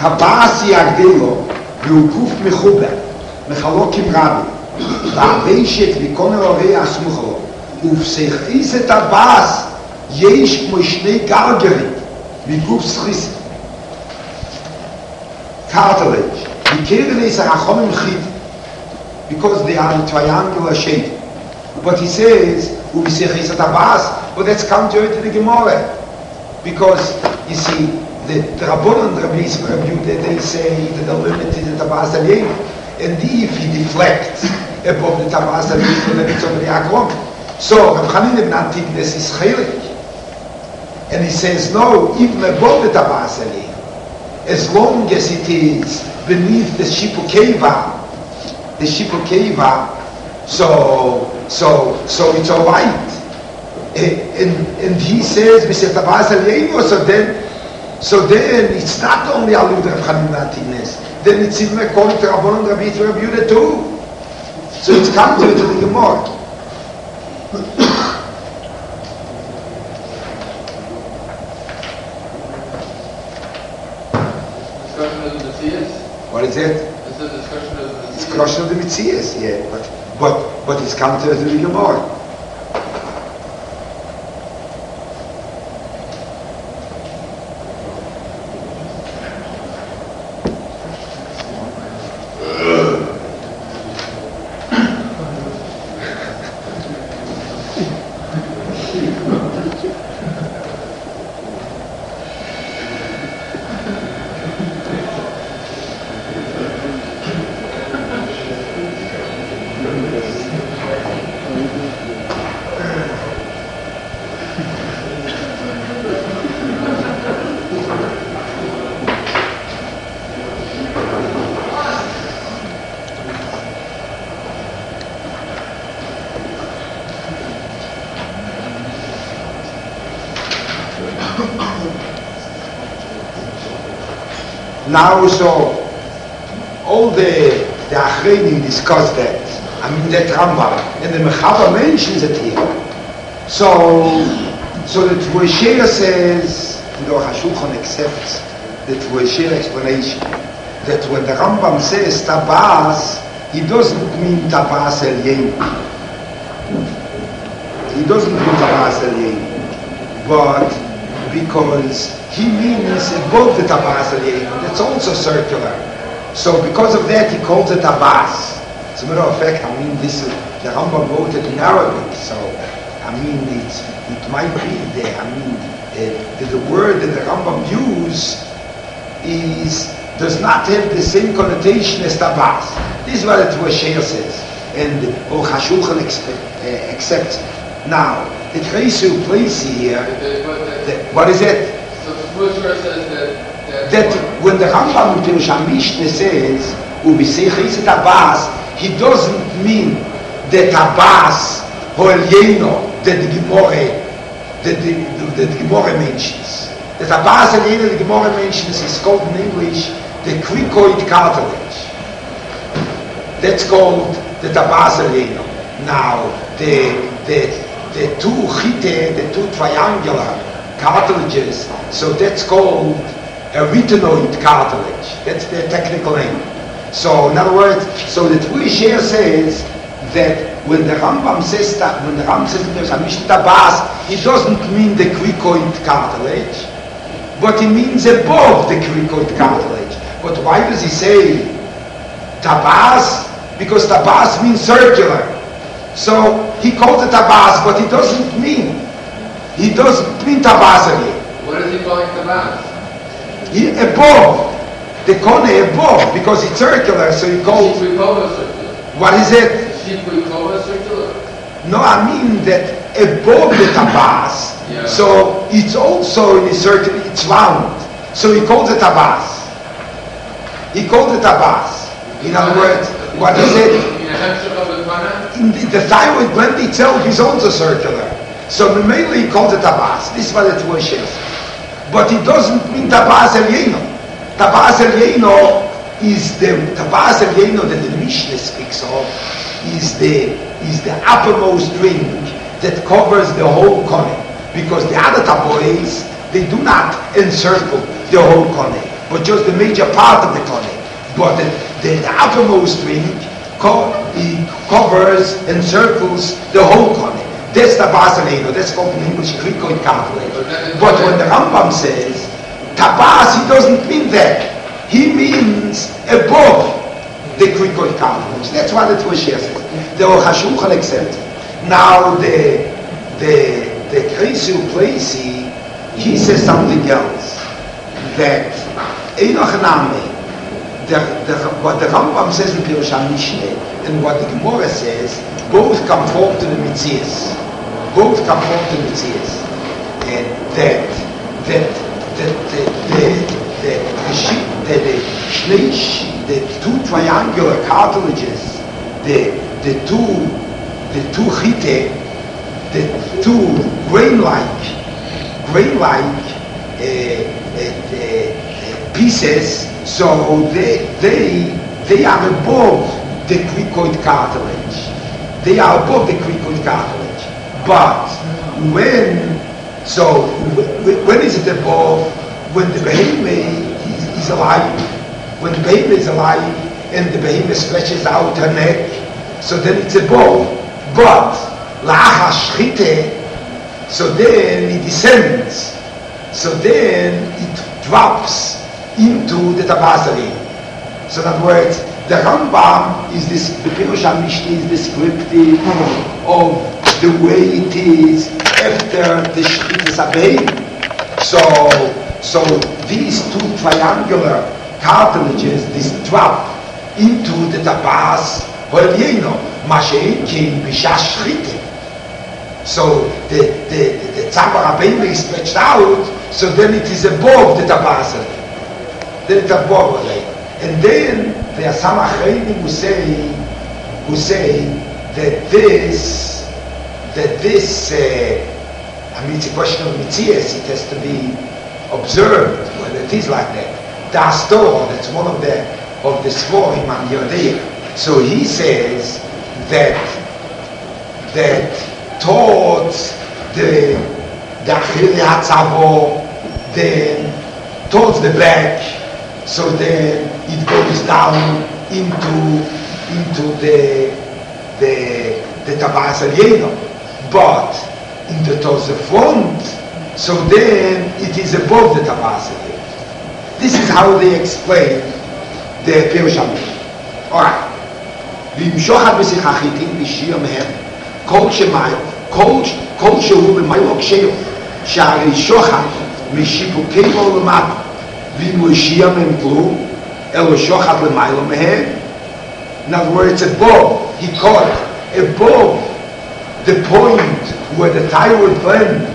[SPEAKER 1] Tabasi Agdelo, Beukuf Mechuber, Mechalokim Rabbi, Vaveshet Vikone Orei Asmucholo, Ufsechis et Tabas, Yesh Moishnei Gargerit, Vikuf Schis, cartilage. Vikeren is a Achomim Chid, because they are in triangular shape. But he says, Ufsechis et Tabas, but that's contrary to the Gemara. Because, you see, the, the Rabbanon, the Rabbi Yisrael, they, they say that the limit is the Tabas Aliyim. And if he deflects above the Tabas Aliyim, then it's over the Akrom. So, Reb Chanin ibn Antignes is Chelik. And he says, no, even above the Tabas Aliyim, as long as it is beneath the Shipukeva, the Shipukeva, so, so, so it's all right. And, and he says, Mister Tabas Aliyim, so then, so then it's not only Alud Rav Chanin Antignes, then it's even according to Rabbanon Rabbi Yisrael Rabbi Yehuda too. So it's contrary to the Gemara.
[SPEAKER 2] Discussion of the Metzias?
[SPEAKER 1] What is it?
[SPEAKER 2] It's a discussion of the Metzias.
[SPEAKER 1] It's discussion of the Metzias, yeah, but but but it's contrary to the Gemara. Now, so all the the Achreinim discuss that. I mean that Rambam, and the Mechaber mentions it here. So, so the Tvosheya says, the Hashulchan accepts the Tvosheya explanation that when the Rambam says Tabas, he doesn't mean Tabas Elyein. He doesn't mean Tabas Elyein, but because he means above the Tabas Aliyim, that's also circular. So because of that, he calls it Tabas. As a matter of fact, I mean, this is, the Rambam wrote it in Arabic, so, I mean, it's, it might be there. I mean, uh, the, the word that the Rambam uses is, does not have the same connotation as Tabas. This is what the Tvosheya says, and Or HaShulchan uh, accepts. Now, the Kresu place here, the, what is it?
[SPEAKER 2] So the Tvosheya says that, that,
[SPEAKER 1] that when the Rambam in Pirush HaMishneh says, Ubisechis et Tabas, he doesn't mean the Tabas Ho'elyeno that the Gemara that the, the, the Gemara mentions. The Tabas Ho'elyeno the Gemara mentions is called in English the cricoid cartilage. That's called the Tabas Ho'elyeno. Now the the the two chite, the two triangular cartilages, so that's called a retinoid cartilage. That's the technical name. So in other words, so the Tvosheya says that when the Rambam says that, when the Rambam says there's a Mishnah Tabas, he doesn't mean the cricoid cartilage, but he means above the cricoid cartilage. But why does he say Tabas? Because Tabas means circular. So he calls it Tabas, but he doesn't mean, he doesn't mean Tabas again.
[SPEAKER 2] what is he calling Tabas?
[SPEAKER 1] He, above, the kone above, because it's circular, so he calls,
[SPEAKER 2] Shipukova circular.
[SPEAKER 1] what is it?
[SPEAKER 2] Shipukova circular.
[SPEAKER 1] No, I mean that above the Tabas,
[SPEAKER 2] Yeah.
[SPEAKER 1] so it's also in a circle, it's round. So he calls it Tabas. He calls it Tabas. In other words, what is it?
[SPEAKER 2] In a hemshech of the Tana?
[SPEAKER 1] In the, the thyroid gland itself is also circular. So mainly he calls it Tabas. This is what it was. But it doesn't mean Tabas Elyeino. Tabas Elyeino is the Tabas Elyeino that the Mishnah speaks of, is the is the uppermost ring that covers the whole kone. Because the other tabois, they do not encircle the whole kone. but just the major part of the kone. But the, the, the outermost ring co- he covers and circles the whole kone. That's the Basaleno, that's called in English Krikoid calculator. But when the Rambam says Tabas, he doesn't mean that. He means above the Krikoid calculator. That's what the Tvashir says. The Ochashulchan accepts. Now the the the Kresu Plesi, he says something else. That Enoch Name, the, the, what the Rambam says in Pirush HaMishneh and what the Gemara says, both conform to the Mitzias. Both conform to the Mitzias. And that that that the the the the, the, the, the two triangular cartilages, the the two the two chite, the two grain-like grain-like uh, uh, uh, pieces, so they they they are above the cricoid cartilage. They are above the cricoid cartilage. But when so when is it above? When the behemoth is, is alive. When the behemoth is alive and the behemoth stretches out her neck, so then it's above. But la'achar shchite, so then it descends. So then it drops into the tabasari. So in other words, the Rambam is this, the Pirush HaMishneh is descriptive of the way it is after the shchitas abeim. So, so these two triangular cartilages, this drop into the tabas ho'elyeno, mashein came b'shas shchite. So the the the, the tzavar abeim is stretched out. So then it is above the tabasari. Then it's above it. And then there are some achreinim who say, who say that this, that this, uh, I mean, it's a question of mitzias. It has to be observed whether it is like that. The Astor, that's one of the of the Svorim on Yodea. So he says that that towards the the Achille Hatzavo, then towards the back, so then it goes down into into the the the Tabas Alieno. But in the towards the front, so then it is above the Tabas Alieno. This is how they explain the Pirush HaMishneh. Alright. V'imshochad b'sicha chitin b'shir mehem kol shemai kol kol shehu b'maylo ksheyo she'ari shochad mishipukei lo l'mata v'im l'shir mehem klum elo shochad l'maylo mehem. In other words, above, he caught above the point where the thyroid gland,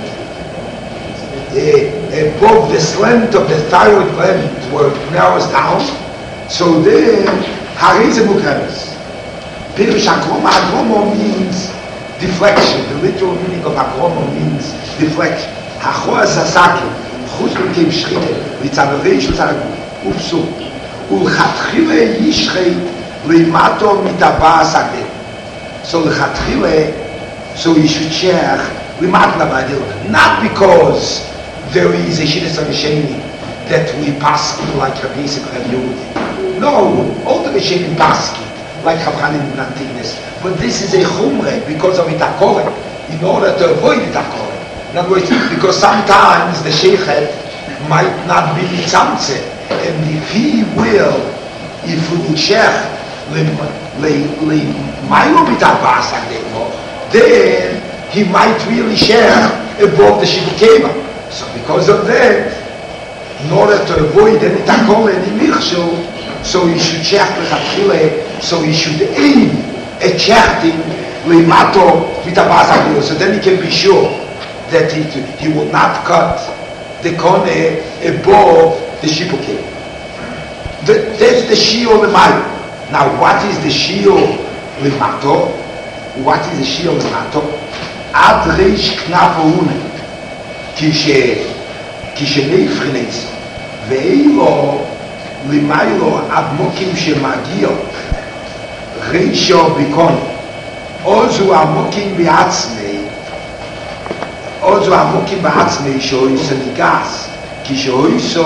[SPEAKER 1] uh, above the slant of the thyroid gland where it narrows down. So then, Harize Mukhamis. Pirush Hakroma, Hakroma means deflection. The literal meaning of Hakroma means deflection. Hachoa Sasaki, Chutz B'Kem Shchite, L'Tzavarei Shulzar Upsu, U'Chatchile Yishchei L'Imato Mitabas Agdel. So L'Chatchile, so you should share L'Imat Labadil. Not because there is a Shidduch HaRishonim that we pass like Rabbi Yisrael Rabbi Yehudi. No, all the Rishonim Paski, like Havchanim and Antignes. But this is a chumre because of itakore, in order to avoid itakore. In other words, because sometimes the sheikhet might not be mitzamtze, and if he will, if he will sheikh le mailo mitabas agdemo, then he might really share above the shibukema. So because of that, in order to avoid any takore, any mirshul, so he should check the Chatchile, so he should aim at checking Leimato Mitabas. So then he can be sure that he, he will not cut the kone above the shipuke. That's the shiur l'mayo. Now what is the shiur l'mato? What is the shiur l'mato? Ad reish knafo une kishe kishe neifrineis ve'ilo למיילו עד מוקים שמגיע רישו ביקון עוזו המוקים בעצמי עוזו המוקים בעצמי שאויסו ניגס כשאויסו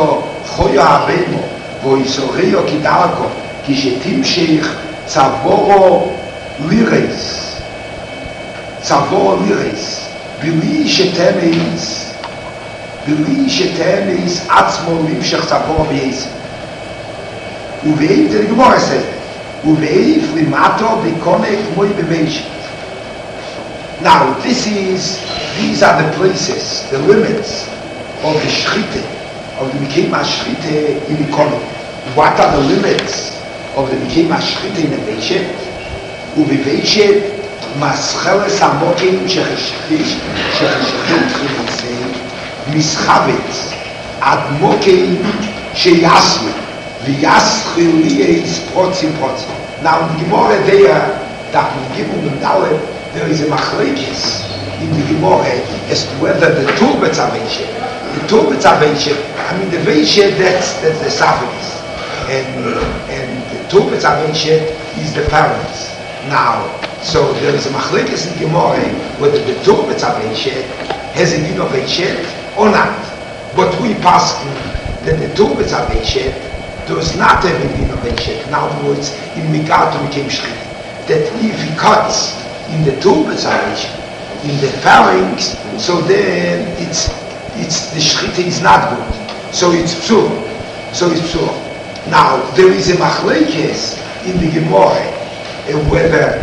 [SPEAKER 1] חויו הבנו, ואיסוריו כדרכו, כשתמשך צבורו לירס, צבורו לירס, בלי שתמס, בלי שתמס עצמו למשך צבורו בייסר. ובאיף זה לגמור עשה, ובאיף למטו בקונה כמוי במשת. Now, this is, these are the places, the limits of the Shchite, of the Mikei Mashchite in the Kohen. What are the limits of the Mikei Mashchite in the Veishet? Uvi Veishet, Mascheles Amokim Shecheshchit, Shecheshchit Chilitze, Mischavetz, Ad Mokim Sheyasmi, V'yaschil Liyeis Protzim Protzim. Now, in the Gemara there, that we give them the Dalet, there is a machlekes in the Gemara as to whether the turbets are veishet. The turbets are veishet. I mean, the veishet, that's, that's the suffix. And, and the turbets are veishet is the parents. Now, so there is a machlekes in the Gemara whether the turbets are veishet, has a din of veishet or not. But we pass that the turbets are veishet does not have a din of veishet. In other words, in Migato became shchit. That if he cuts in the turbas in the pharynx, so then it's it's the shchita is not good. So it's psur. So it's psur. Now there is a machlekes in the Gemara uh, whether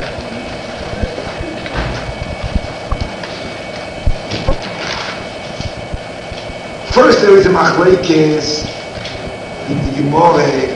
[SPEAKER 1] first there is a machlekes in the Gemara.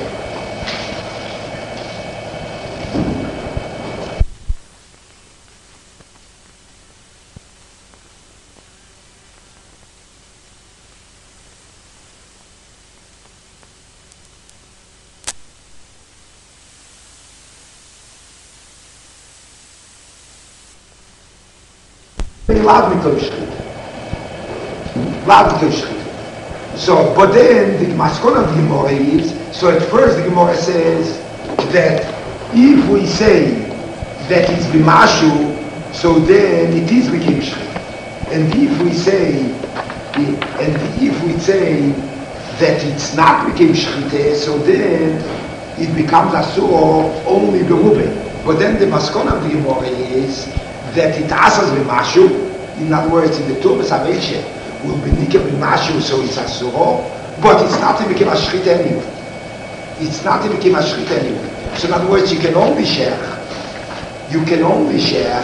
[SPEAKER 1] Lad mitoy shchita. Lad mitoy shchita. So, but then the maskon of the Gemara is, so at first the Gemara says that if we say that it's b'mashu, so then it is became shchita. And if we say, and if we say that it's not became shchita, so then it becomes asur only berube. But then the maskon of the Gemara is that it asas b'mashu. In other words, in the Turbas Aveshet will be Nikah b'mashu, so it's asuro, but it's not to become a shchita anyway. It's not to become a shchita anyway. So in other words, you can only share, you can only share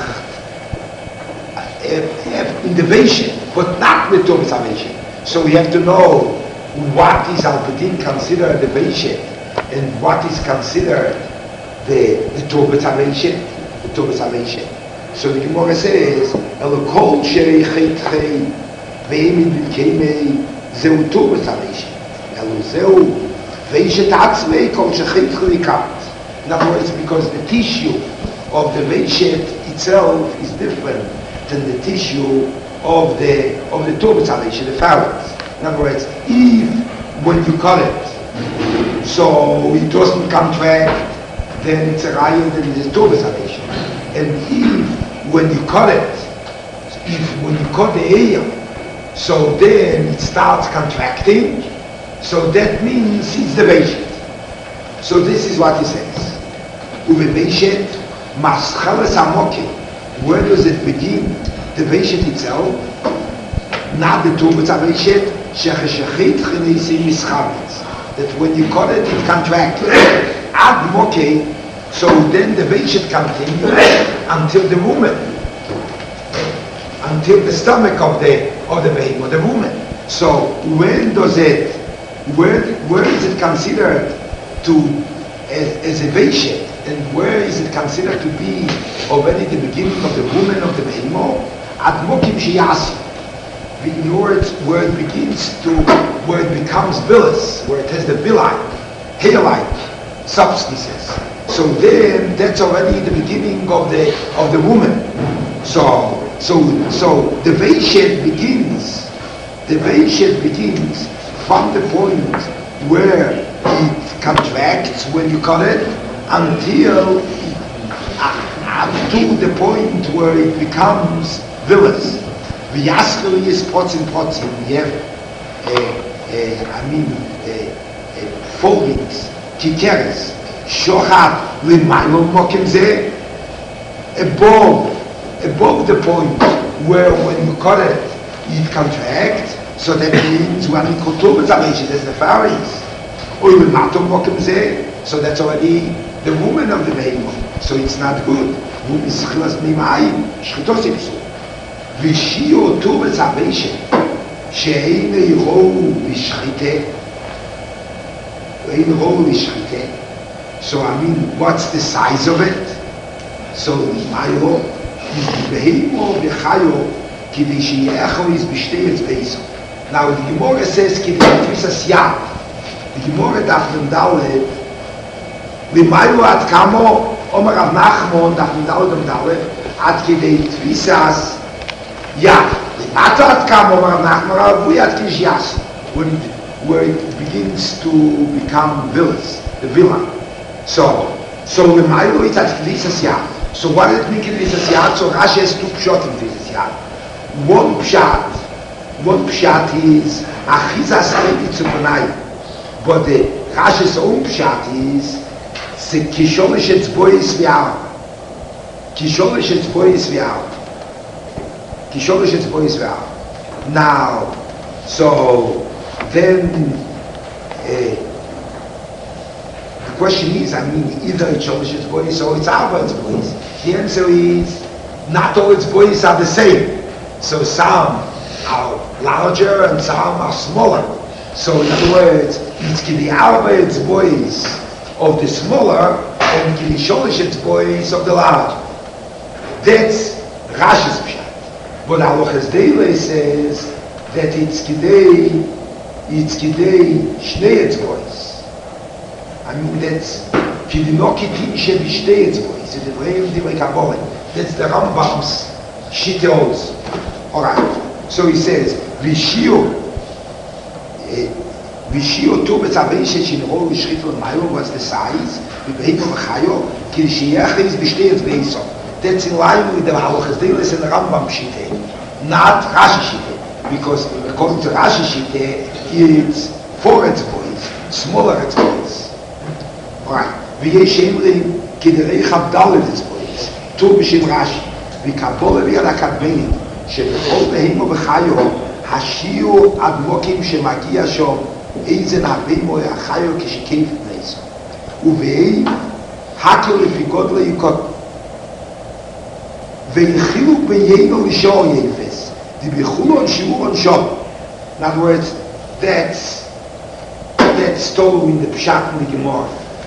[SPEAKER 1] uh, in the Veshet, but not with Turbas Aveshet. So we have to know what is Al-Padin considered the Veshet, and what is considered the the Turbas Aveshet, the Turbas Aveshet. So the Gemara says, "El kol sherei chaytchei ve'emin b'keimei zeu turbas aveshet. El zeu veishet atzmei kol shechaytchei likat." In other words, because the tissue of the veishet itself is different than the tissue of the of the turbas aveshet, the pharynx. In other words, if when you cut it, so it doesn't contract, then it's a raya that is a turbas aveshet. And if when you cut it, if when you cut the ear, so then it starts contracting, so that means it's the Veshet. So this is what he says. Uve Veshet, Mascheles Amokim. Where does it begin? The Veshet itself, not the Turbas Aveshet, Shecheshechit Chenesi Mischavetz. That when you cut it, it contracts. Ad Mokim. So then the Veshet continues until the woman, until the stomach of the of the baby, or the woman. So when does it, where where is it considered to as, as a Veshet, and where is it considered to be already the beginning of the woman of the baby? At Mokim Sheyasi. In words, where it begins to, where it becomes villus, where it has the villi, hair-like substances. So then, that's already the beginning of the of the woman. So, so, so the Veshet begins. The Veshet begins from the point where it contracts when you cut it until uh, to the point where it becomes villus. V'yaskeli is potzim potzim. We have a, uh, I mean, uh, uh, foldings, kikeres, shohat l'maylo mokim zeh, above, above the point where when you cut it, it contracts, so that means when it kultur b'tzaveshet, there's the Pharisees. Or l'mato mokim zeh, so that's already the woman of the behemoth, so it's not good. V'mischilas mimayim, shchitos ipsu. V'shio tu b'tzaveshet, she'ein eiro v'shchite, ein ro v'shchite. So I mean, what's the size of it? So Mayo is the behemoth v'chayo kidei sheyecho is b'shtei etzbeiso. Now the Gemara says kidei tvisas yad. The Gemara daf memdalet v'mayo ad kamo Omer Rav Nachman daf memdalet memdalet ad kidei tvisas yad. V'mato ad kamo Omer Rav Nachman Rav Avuya ad kish yas. When it, where it begins to become villas, the villa. So, so v'mayo it's ad tvisas yad. So what does it mean in this yard? So Rashi has two pshat in this yard. One pshat, one pshat is achizas etzubonai, but the Rashi's own pshat is the kisholish etzbois v'al, kisholish etzbois v'al, kisholish etzbois v'al. Now, so then. Uh, The question is, I mean, either it's Sholish's boys or it's Arba's boys. The answer is, not all its boys are the same. So some are larger and some are smaller. So in other words, it's the Arba's boys of the smaller and the Sholish's boys of the larger. That's Rashi's pshat. But Alochas Deile says that it's Kidei, it's Kidei Shnei boys. I mean, that's Kidinokitin Shebishtei Etzbois, in the Reim Divrei Kabbalah. That's the Rambam's Shitte also. Alright. So he says, Vishio, Vishio Tu Betzaveshet Shinro Vishchito Mayo was the size, Vibeipo Vachayo, Kilshiyach is Bishtei Etzbeiso. That's in line with the Halachas Deiles and the Rambam Shitte, not Rashi Shitte. Because according to Rashi Shitte, it's four Etzbois, smaller Etzbois. Right. ויש אומרים כדרי חבדלת אצבויס, טוב בשם רש"י, וקבולה ויד הקדמנים, שבכל בהמו וחיו, השיעור עד מוקים שמגיע שם, איזה נהבימו החיו כשכיף בניסו. ובהי, הקו לפי גודל יקות. והנחילו ביינו לשור יפס, דיבחולון שיעור עונשון. In other words, that's, that's stolen in the Pshat in the Gemara.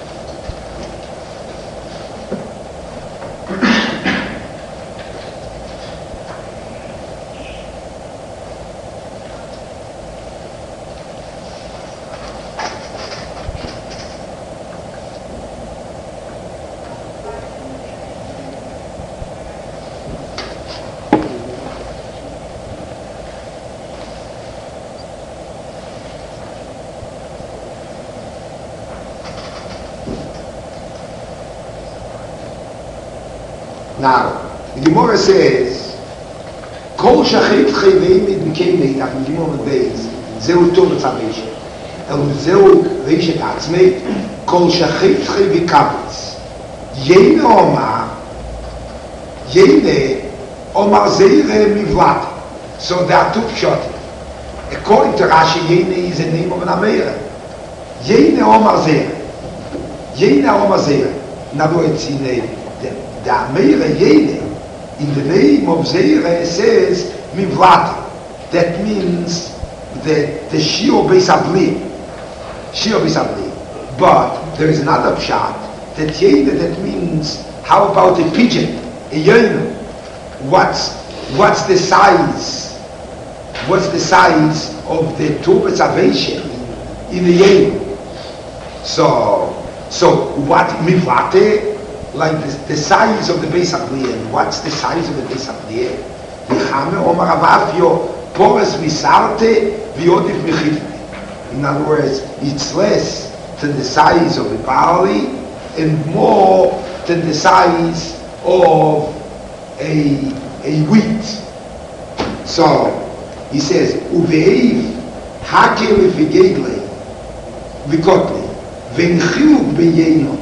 [SPEAKER 1] Now, the Gemara says, Kol shachet chayveimid mikemeit, af in Gemara Beis, zeu tov etzaveshet. El zeu reishet atzmeit, Kol shachet chayvikavitz. Yene omar, Yene omar zeire mivlat. So there are two pshatim. According to Rashi, Yene is the name of an Ameira. Yene omar zeire. Yene omar zeire. In other words, in a the Ameira Yene, in the name of Zeire, says Mivlat. That means that the Shio Beisavli. Shio Beisavli. But there is another pshat that Yene, that means, how about a pigeon? A Yene. What's, what's the size? What's the size of the Tubas Avation in the Yene? So, so what Mivlate? Like the, the size of the Beis Avliya. What's the size of the Beis Avliya? V'chame omar avafio poras misarte v'yodif mechifne. In other words, it's less than the size of a barley and more than the size of a, a wheat. So, he says, Uveiv Hakel v'gegle v'kotle v'nchiluk b'yeno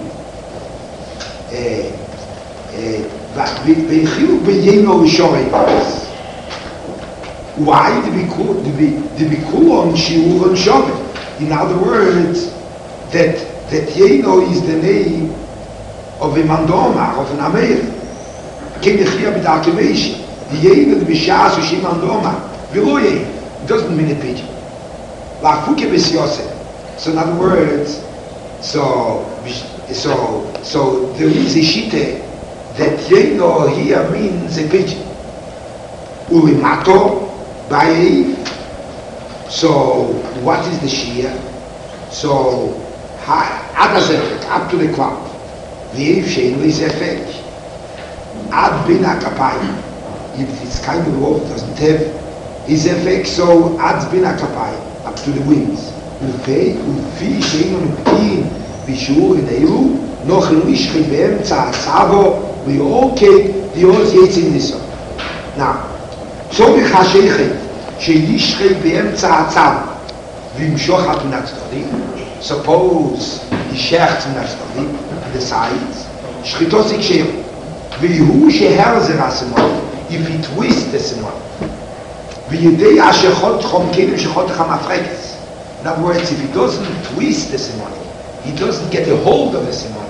[SPEAKER 1] v'nchiluk b'yeno l'shorei b'as. Why did we call did we did we call on Shiur and Shabbat? In other words, that that Yeno is the name of a Mandoma, of an Ameir. Ken Yechia b'Darkemesh. The Yeno the Bishas Ushim Mandoma. V'lo Yeno. It doesn't mean a pigeon. La'fuke b'Siyoseh. So in other words, so so so there is a shite that Yeno here means a pigeon. Ulimato. By so what is the Shia? So ad effect up to the cloud. The Eif Shein is effect. Ad bin akapai. If it's kind of love, doesn't have his effect. So ad bin akapai up to the wings. Ufei ufi shein unpin bishur ideiru noch nishchi beemtza atzavo v'yokei dios yetzin niso. Now. צורך השייכת שישחי באמצע הצו וימשוך את מן הצדדים, suppose he שייכת מן הצדדים, the sides, שחיתו סקשר, והוא שהרזר הסימון, if he twist the סימון, וידע שחוד חום כאילו שחוד חם הפרקס. In other words, if he doesn't twist the סימון, he doesn't get a hold of the סימון.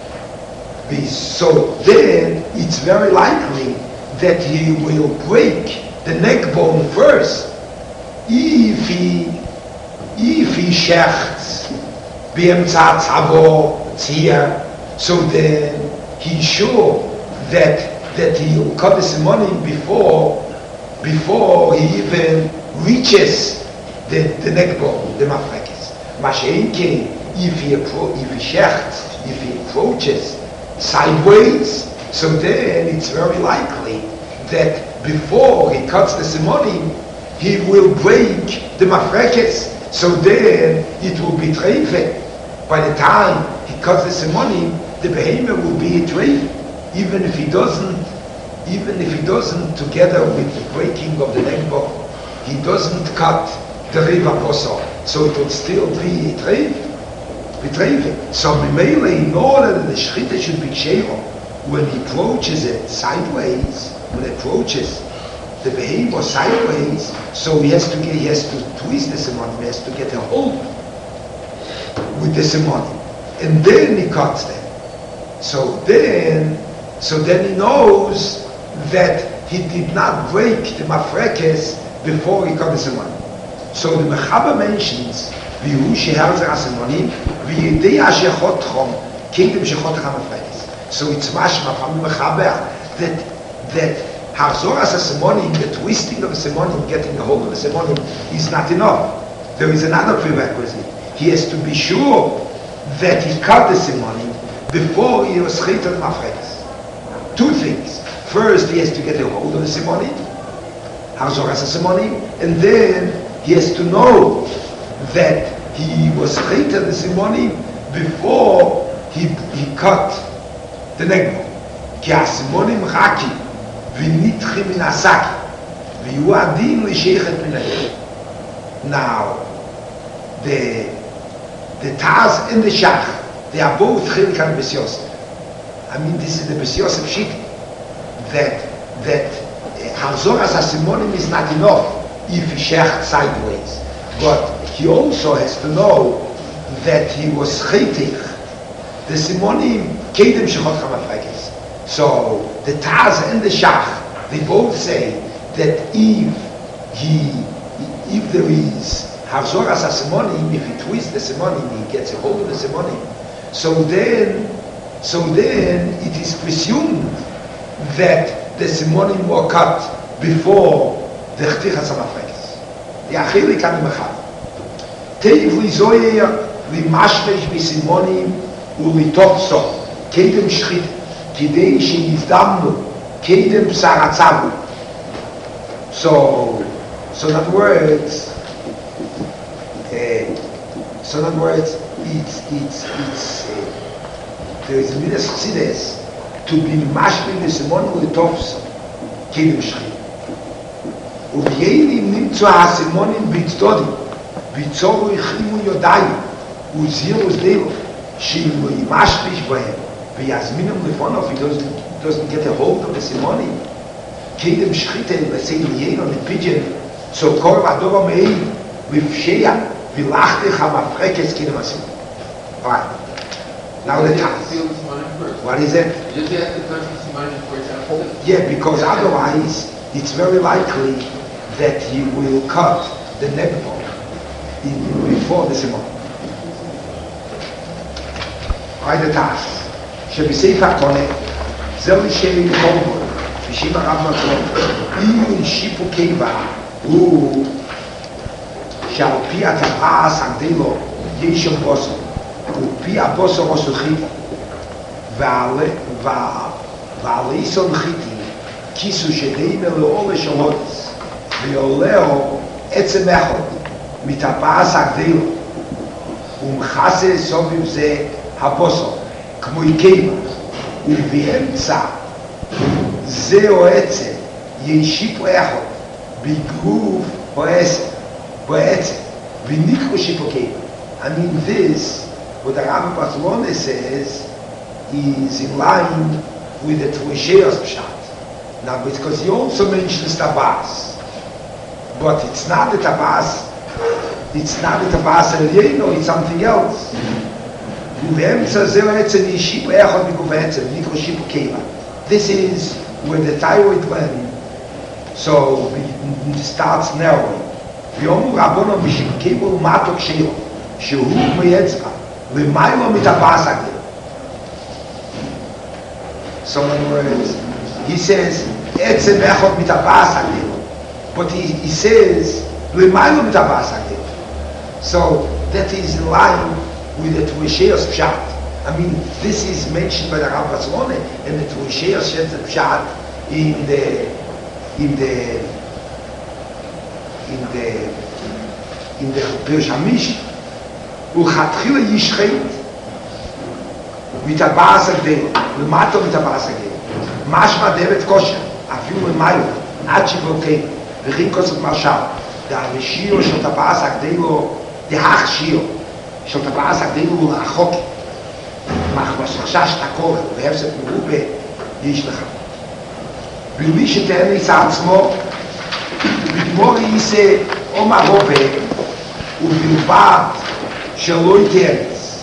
[SPEAKER 1] So then, it's very likely that he will break the neck bone first if he if he shechts b'emtza tzavo tzia, so then he's sure that that he'll cut the simonim before before he even reaches the, the neck bone, the mafrekes. Masha'inke, if he appro- if he shechts, if he approaches sideways, so then it's very likely that before he cuts the simonim, he will break the mafrekes, so then it will be treife. By the time he cuts the simonim, the behemoth will be a treife, even if he doesn't, even if he doesn't, together with the breaking of the neck bone, he doesn't cut the riva poso, so it would still be a treife, be treife. So Mimele, in order that the shchita should be kshero, when he approaches it sideways, when he approaches the behavior sideways, so he has to get, he has to twist the simonim, he has to get a hold with the simonim, and then he cuts them. So then, so then he knows that he did not break the mafrekes before he cut the simonim. So the Mechaber mentions v'hu sheharzer ha-simonim v'yidei shechot chom kingdom shechot ha-mafrekes. So it's mashma from the Mechaber that that Harzoras HaSimonim, the twisting of the Simonim, getting a hold of the Simonim, is not enough. There is another prerequisite. He has to be sure that he cut the Simonim before he was chitat mafrekes. Two things. First, he has to get a hold of the Simonim, Harzoras HaSimonim, and then he has to know that he was chitat the Simonim before he, he cut the neck. Ki ha-Simonim chaki v'nitchi min asaki v'yu adin l'sheichet min ha'yeh. Now, the the Taz and the Shach, they are both chilik and Bes Yosef. I mean, this is the Bes Yosef shit that that Harzoras HaSimonim is not enough if he shecht sideways, but he also has to know that he was chitik the Simonim kedem shechot chamafrekes. So the Taz and the Shach, they both say that if he, if there is Harzoras HaSimonim, if he twists the Simonim, he gets a hold of the Simonim. So then, so then it is presumed that the Simonim were cut before the Chtichas HaMafrekes. The Achilik HaMimachal. Teiv lizoyer limashmesh b'Simonim ulitofso kedem shchit kidei sheyizdamnu kedem psaratzavu. So, so in other words, uh, so in other words, it's it's it's uh, there is a midas chsides to be mashmesh b'Simonim ulitofso kedem shchit. Ubyeini nimtzu ha'Simonim b'tzdodim. ויצורו יחימו ידיים, וזירו זדילו, שאם לא ימשפיש בהם, ויזמינם לפונו, he doesn't, doesn't get a hold of the simony, קדם שחיתה, let's say, ליין on the pigeon, so קורב הדור המעיד, ופשע, ולחתך המפרקס קדם הסימון. Alright. Now the task. What is it?
[SPEAKER 2] Just have to touch the simony for example.
[SPEAKER 1] Yeah, because otherwise, it's very likely that he will cut the neck bone before the simon. Right, the task. שבסעיף הקונה, זהו שאין קורבון, בשם הרב מקום, אם שיפו קיבה, הוא שעל פי הטבעס הגדילו, יש שם בוסו, ופי הבוסו רוסו חיטה, ועל איסון חיטי, כיסו שדעים אלו של הודס, ויולאו עצם אחד, מטבעס הגדילו, ומחסה סוביב זה הבוסו, כמו יקיימה, ובאמצע זהו עצם, ישיפו אחד, בגרוב בעצם, בעצם, וניקרו שיפו קיימה. I mean this, what the Rabbi Barcelona says, is in line with the Tuesheos Pshat. Now, because he also mentions Tabas, but it's not the Tabas, it's not the Tabas Elieno, it's something else. ובאמצע זהו עצם ישיפו אחד בגרוב בעצם, וניקרו שיפו קיימה. This is where the thyroid gland, so it starts narrowing. ויאמרו רבונו בשביל קיבול מתוק שירו, שהוא מייצבה, למיילו מטבעס הגדילו. So in other words, he says, עצם אחד מטבעס הגדילו, but he, he says, למיילו מטבעס הגדילו. So that is in line with the Tuesheos Pshat. I mean, this is mentioned by the Rav Barcelona, and the Tuesheos Pshat in the, in the, in the in the Pirush HaMish ולכתחילה ישחית מטבעס הגדילו למטו מטבעס הגדילו משמע דבט כושר אפילו למיילו עד שבוקי וכי כוסת מרשל דהשיעור של טבעס הגדילו דהכשיעור של טבעס הגדילו לאחוקי מחשש תקורת והפסק מרובה יש לך ומי שתהניס עצמו בגמור יישא אומר רובה ובלבד שלא יתרץ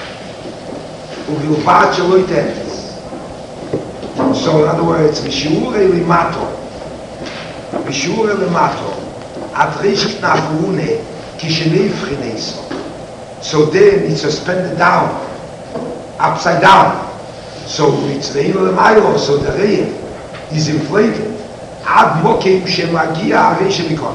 [SPEAKER 1] ובלבד שלא יתרץ. So in other words, בשיעור אלימטו בשיעור אלימטו עד רישק נעבורונה כשני הבחינסו. So then it's suspended down upside down. So it's the אלימיילו, so the rear is inflated עד מוקים שמגיע הרישק מקום.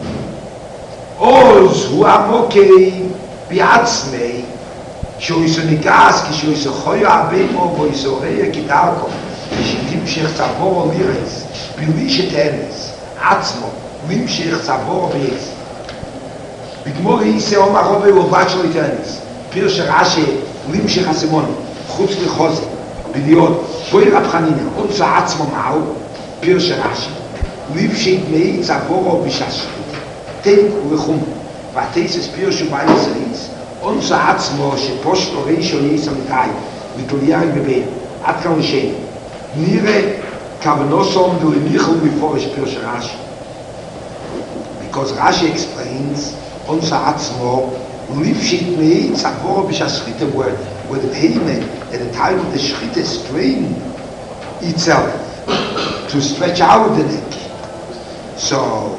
[SPEAKER 1] עוז הוא המוקי בעצמי שהוא יסו ניגס כשהוא יסו חוי עבימו בו יסו ריה כדרכו ושתמשך צבור לירס בלי שתאנס עצמו למשך צבור בייס בגמור ייסה אומר רובה ובד שלו יתאנס פיר שרשי למשך הסימון חוץ לחוזה בליות בוי רב חנינה אונסו עצמו מהו פיר שרשי למשך מי צבור בשש תנק וחום והתייסס פיר שובה יסריץ אונסו עצמו שפושט אורי שו יסר מדי ותוליירי בבין עד כאן לשם נראה כוונוסום דולמיכו מפורש פיר של רש"י because Rashi explains אונסו עצמו לפשיט מי צבור בששחיתה word where the payment at the time of the shchita strain itself to stretch out the neck so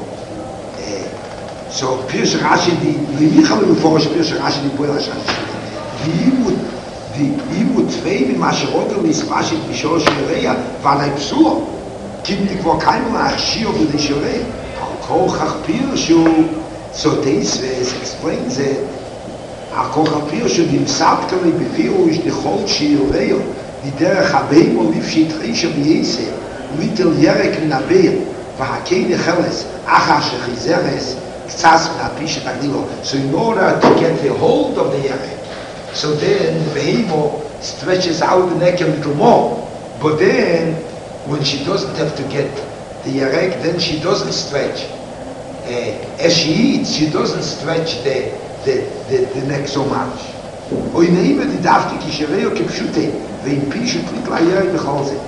[SPEAKER 1] So Pirush Rashi di limichal meforish Pirush Rashi di poel Rashi. Di imut di imut tvei mit masherodel is Rashi di shor shireya van ein psur. Gibt ich vor keinem Archiv für die Shore. Kochach Pirush so this is explains it. A kochach Pirush im Sabkele befiru is the chol shireya. Di derech habei mo lifshit risha biyese. Litel yerek nabeir. Vahakei cheles achar shechizeres. So in order to get the hold of the yarek, so then the behemoth stretches out the neck a little more. But then, when she doesn't have to get the yarek, then she doesn't stretch. uh, as she eats, she doesn't stretch the, the, the, the neck so much. או הנה אימא דידפתי כשרeo כפשוטה, ואם פישוט להתלייר בכל זה.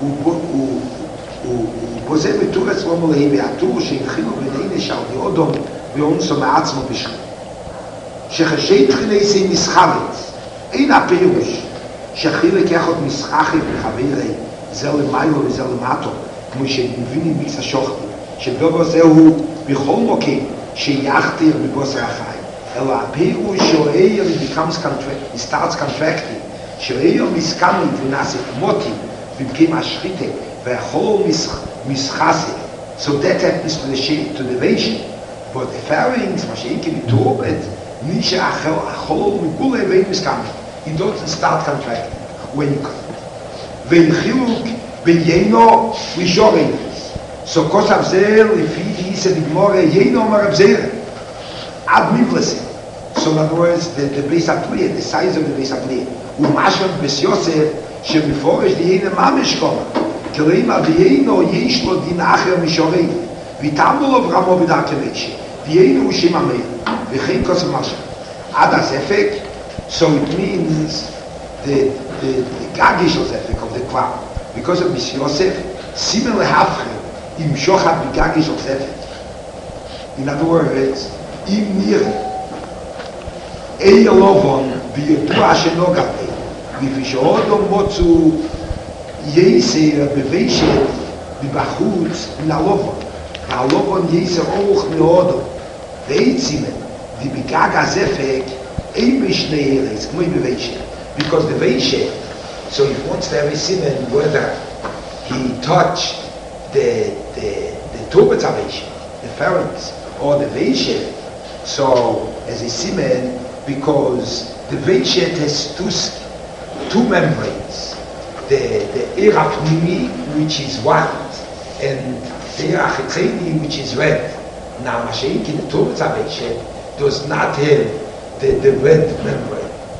[SPEAKER 1] ובזה בתור עצמו להם, והתור שהתחילו בני נשאר באודום, ואונסו מעצמו בשכם. שחשי תחילי מסחבץ, אין הפירוש, שחילק אחד מסחחי וחברי, זה למיילו וזה למטו, כמו שמבינים מיקס השוחטי, שדובר זהו בכל מוקד, שיחתיר בבוסר החי. אלא הפירוש שהאיר becomes contracted, starts contracting, שהאיר מסכמת ונעשה מוטים, ובקים השחיתה, והחול מסחסה. So that happens to the shape, to the vision. But the fairings, מה שאין כבתורבת, מי שהחול מגולה ואין מסכמת. It doesn't start contracting. When you ואין חילוק ביינו ושורינס. So כוסף זה לפי איסה בגמורה, יינו אומר הבזירה. עד מבלסה. So in other words, the, the base applier, the size of the base applier. ומשמע בס יוסף, שמפורש דיינה ממש קומה. כלומר, דיינו יש לו דין אחר משורי. ויתאמנו לו ברמו בדרכי משי. דיינו הוא שם המאיר. וכן כוסף משמע. עד הספק, so it means the, the, the gagish of Zefek, of the crown. Because of Miss Yosef, similar half im shochat gagish of Zefek. In other words, im nir Eir Lovon וידוע שנוגע לפי שעודו מוצאו יסר בבשת מבחוץ מן הלובון. והלובון יסר אורך מאודו ועצימן ובגג הזפק אין בשני ארץ כמו בבשת. Because the Veishet, so if wants to have a simon whether he touched the the the Tobetz HaVeishet, the pharynx, or the Veishet, so as a simon, because the Veishet has two two membranes, the the Eira Pnimi, which is white, and the Eira Chetzeni, which is red. Now Mashiach in the Tobetz HaVeishet does not have the the red membrane.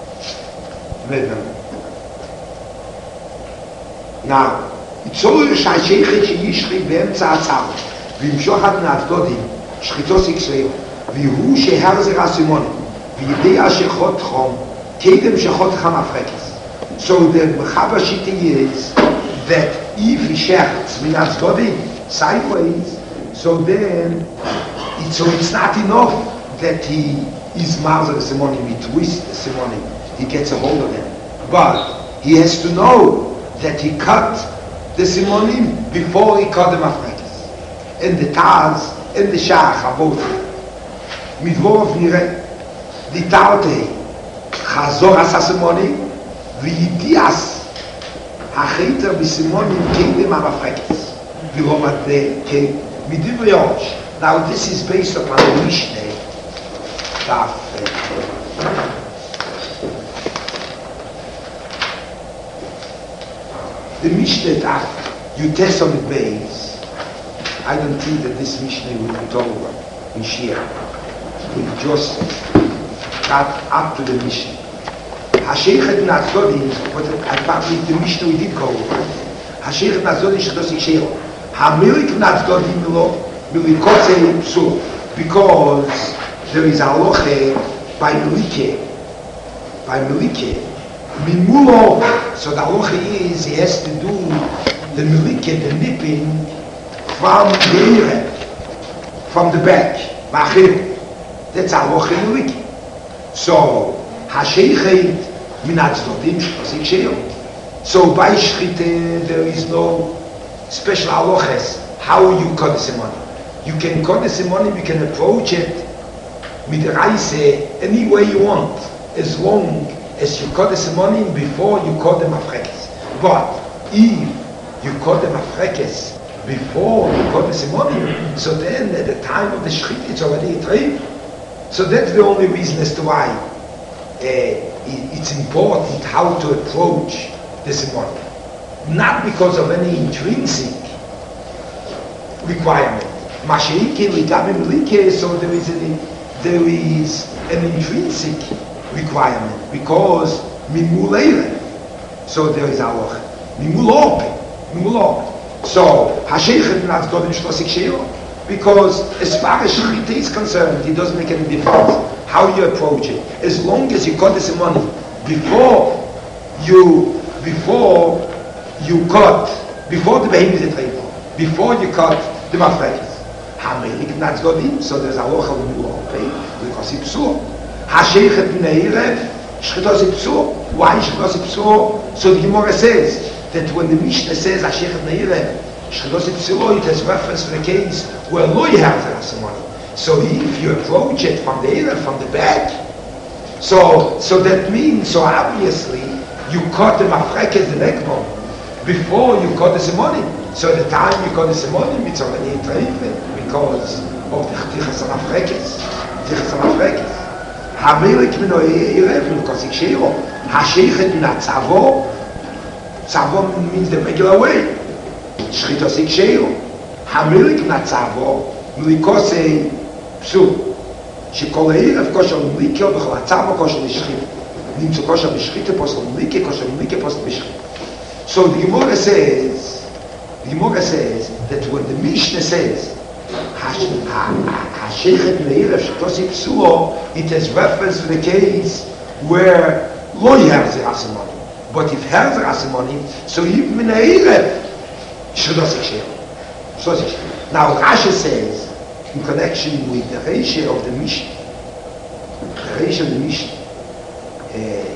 [SPEAKER 1] Now, it's all the Shashechet שישחי באמצע הצער, וימשוך עד נעבדודים, שחיתו סקסויר, והוא שהרזר הסימונים, וידע שחות חום, קדם שחות חם הפרקס. So the Mechaber Shita is that if he shechts min atzdodim sideways, so then, it, so it's not enough that he is marzer the simonim, he twists the simonim, he gets a hold of them. But he has to know that he cut the simonim before he cut the mafrekes. And the taz and the shach are both. Midvorov nire, the taute, chazor asa simonim, v'yidias, ha'cheiter b'simonim kingdom mafrekes. V'romat de, midivri. Now this is based upon the Mishneh, Daf, the Mishnah that you test on the base, I don't think that this Mishnah will be told in Shia. We just got up to the Mishnah. Hasheichet Nazdodi, but I thought the Mishnah we did go over. Hasheichet Nazdodi Shadosi Sheil. Hamilik Nazdodi Milo, Milikotze Psul. Because there is a loche by Milike. By Milike. Mimulo, so the halacha is he has to do the milike, the nipping from the ear, from the back. That's halacha milike. So hasheichet min atzdodim shchasik sheil. So by shchite there is no special halachas how you cut the simoni. You can cut the simoni, you can approach it with the raise any way you want, as long as you cut the simonim before you cut the mafrekes. But if you cut the mafrekes before you cut the simonim, so then at the time of the shchit it's already a treif. So that's the only reason as to why uh, it, it's important how to approach the simonim. Not because of any intrinsic requirement. Mashiach ligabim like, so there is an there is an intrinsic requirement because mimuleire. So there is halacha. Mimul open, mimul open. So hasheichet min atzdodim shlosik sheil. Because as far as shechita is concerned, it doesn't make any difference how you approach it. As long as you cut this money before you, before you cut, before the behemoth is a trade, before you cut the mafrekes. So there's a loch of new pay because it's so. Hasheichet min ha'erev, shchitos ipsur. Why shchitos ipsur? So the Gemara says that when the Mishnah says Hasheichet min ha'erev, shchitos ipsur, it has reference to the case where lo yehazir hasimoni. So if you approach it from the erev, from the back, so so that means, so obviously you cut the mafrekes, the neck bone, before you cut the simoni. So at the time you cut the simoni, it's already treifet. Because of the Chtichas HaMafrekes, Chtichas HaMafrekes. Hamelik min ha'erev, because it's Sheiro. Hasheichet min ha'tzavo, tzavo means the regular way. Shchitos ik Sheiro. Hamelik min ha'tzavo, milikosei psu. Shekol ha'erev kosher milikyo, v'chol ha'tzavo kosher l'shchit. Nimtzu kosher b'shchit, posel milikyo, kosher milikyo, posel b'shchit. So the Gemara says, the Gemara says, that when the Mishnah says, Hasheichet me'erev shetosi psuo, it has reference to the case where lo yehazir hasimoni. But if hazir hasimoni, so even min ha'erev shetosi ksheiro. Now Rashi says, in connection with the Reisha of the Mishnah, the Reisha of the Mishnah, uh,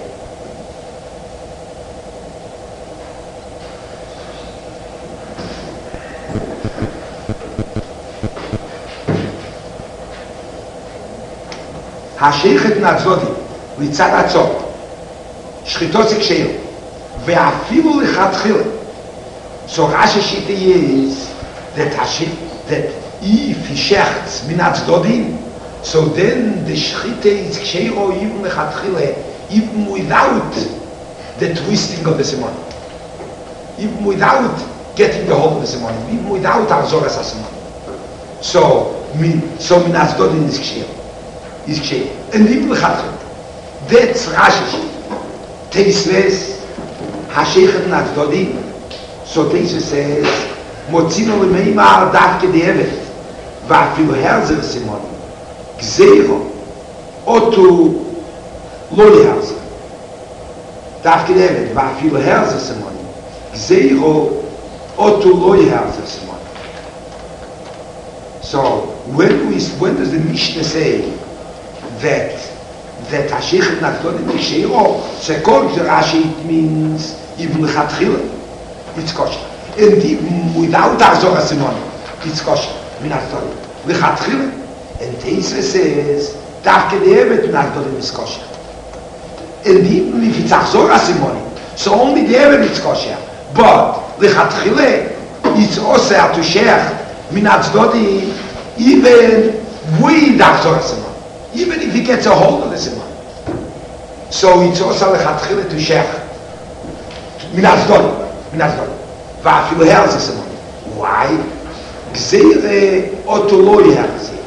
[SPEAKER 1] השייכת נעצודי, ליצד עצות, שחיתות זה כשיר, ואפילו לכתחילה. So Rashi Shita is that, that if he shechts min atzdodim, so then the shchita is kshiro even lechatchile, even without the twisting of the simon, even without getting the hold of the simon, even without arzoras hasimon. So min so min atzdodim is kshiro. Is kshiro. And even lechatchile. That's Rashi. Teisves hasheichet atzdodim. So Teisves says, motzino lemeimar davke de'evet. ואפילו הרזר סימון, גזירו, אותו לא להרזר. דווקא דמת, ואפילו הרזר סימון, גזירו, אותו לא להרזר סימון. So, when, we, when does the Mishnah say that that השייכת נקדודת כשאירו, שכל גזירשי it means even לכתחילה, it's kosher. And even without הרזור הסימון, it's kosher. Minatory. Lechatchila. And Teisra says, Davke de'evet minatory is kosher. And even if it's achzor asimoni, so only the evet is kosher. But lechatchila, it's also to share minatzododi even with achzor asimoni, even if he gets a hold of the simon. So it's also lechatchila to share minatzododi, minatzododi. Va'afilu herz asimoni. Why? Gzeire oto lo yehazir.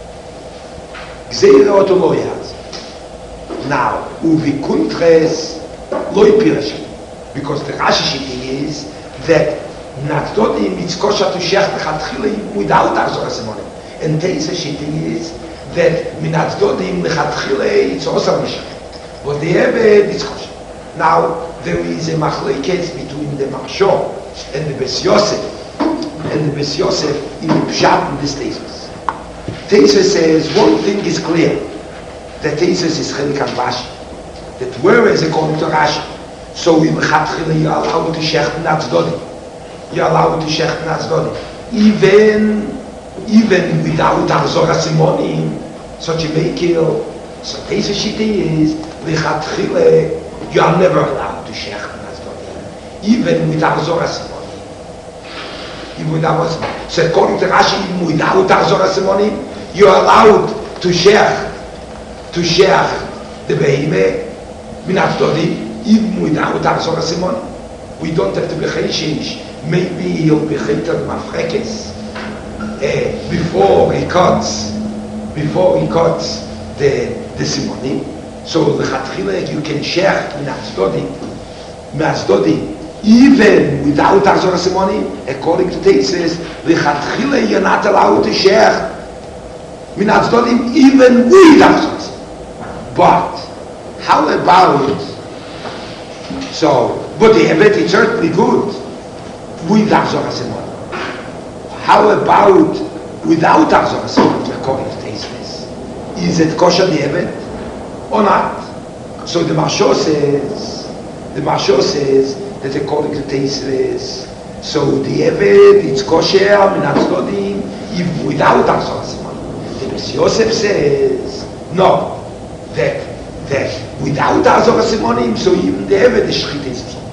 [SPEAKER 1] Gzeire oto lo yehazir. Now, uvi kuntres lo yipirashim. Because the Rashi Shiti is that Natdodi mitzkosha to shech lechatchila without Achzor HaSimonim. And Teisra Shiti is that Minatdodi lechatchila it's also mishach. But the Ebed is kosher. Now, there is a machlekes between the Marsho and the Bes Yosef. And the Bes Yosef in the Pshat in this Teisves. Teisves says one thing is clear, that Teisves is Chelik and Rashi. That whereas according to Rashi, so in Lechatchila you're allowed to shech Natzdodi. You're allowed to shech Natzdodi. Even, even without Achzor HaSimonim, such a mekil, so Teisves Shiti is, Lechatchila you are never allowed to shech Natzdodi. Even with Achzor HaSimonim. Even without Achzor. So according to Rashi, even without Achzor HaSimonim, you are allowed to share, to share the behemoth, minatdodi, even without Achzor HaSimonim. We don't have to be chayshish. Maybe he'll be chayter mafrekes uh, before he cuts, before he cuts the the simonim. So the chatchila you can share minatdodi, minatdodi even without Azor Simonim, according to Tesis, Lichatchile, you're not allowed to share Min Azdodim, even with Azor Simonim. But, how about, so, but the Hebet is certainly good with Azor Simonim. How about without Azor Simonim, according to Tesis? Is it kosher the Hebet or not? So the Marsho says, the Marsho says that according to Teisres, so the Eved, it's kosher, min hatzdodim, even without Azor Simonim. The Beis Yosef says, no, that, that without Azor Simonim, so even the Eved is shchit Psul.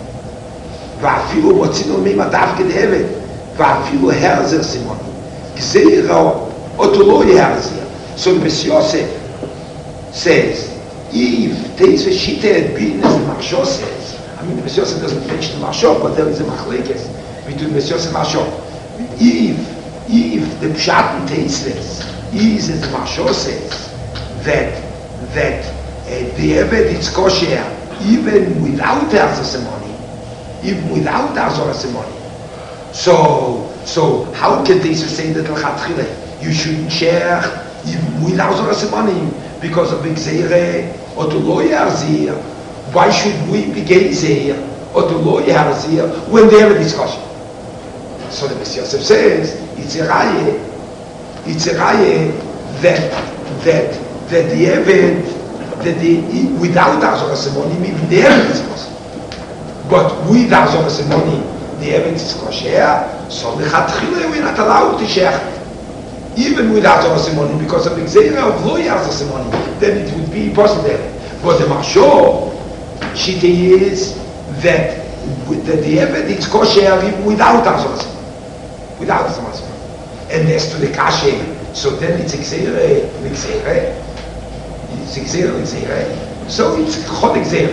[SPEAKER 1] ואפילו מוצאים מי דווקא the Eved, ואפילו הרזר Simonim. גזירה, אותו לא יהרזר. So the Beis Yosef says, if Teisres Shita had been as the Marsho says, I mean, the Beis Yosef doesn't mention the Marsho, but there is a machlekes between Beis Yosef and Marsho. If, if the Pshat in Teisres is as the Marsho says, that, that uh, the Eved is kosher even without Azor Simonim, even without Azor Simonim. So, so how can Teisres say that l'chatchile you shouldn't share even without Azor Simonim because of Gzeire or to lo yarzir? Why should we be gezer or to lo yarzir when they have a discussion? So the Beis Yosef says it's a raye, it's a raye that that that the Eved, that the without Azor Simonim even the Eved is kosher, but with Azor Simonim the Eved is kosher. So the Chatchile we're not allowed to share even with Azor Simonim because of the Gzeira of lo Azor Simonim, then it would be possible. But the Marsho Shita is that that the Eved is kosher even without Azor Simonim, without Azor Simonim. And as to the Kasher, so then it's Gzeira, Gzeira, it's Gzeira, Gzeira. So it's Chod Gzeira.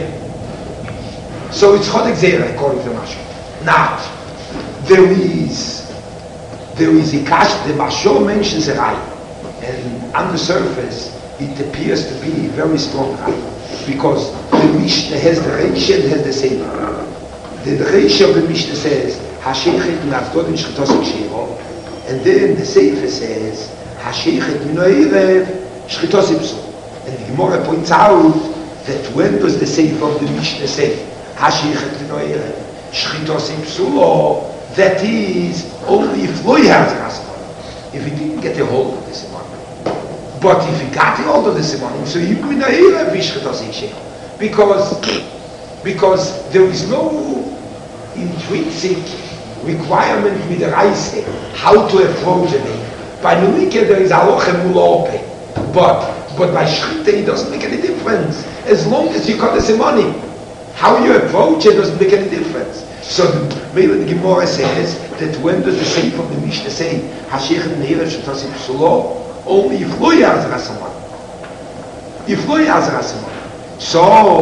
[SPEAKER 1] So it's Chod Gzeira according to the Marsho. Now there is. There is a kash, the Marsho mentions a rai, and on the surface it appears to be a very strong rai, because the Mishnah has the Reisha and has the Sefer. The, the Reisha of the Mishnah says, Hashechet min Azdodim shchitos kshiro, and then the Sefer says, Hashechet min Oirev shchitos Psul. And the Gemara points out that when does the Sefer of the Mishnah say, Hashechet min Oirev shchitos Psul? That is only if lo yarzir Simonim, if he didn't get a hold of the Simonim. But if he got a hold of the Simonim, so even in Oirev vishchitos Eishel, because because there is no intrinsic requirement with the Reise how to approach a name. By the weekend there is halacha mulaope, but but by shchita it doesn't make any difference as long as you got the Simonim. How you approach it doesn't make any difference. So maybe the Gemara says that when does the Sefer of the Mishnah say Hashechet min Oirev shchitos Psul? Only if lo yarzir Simonim. If lo yarzir Simonim. So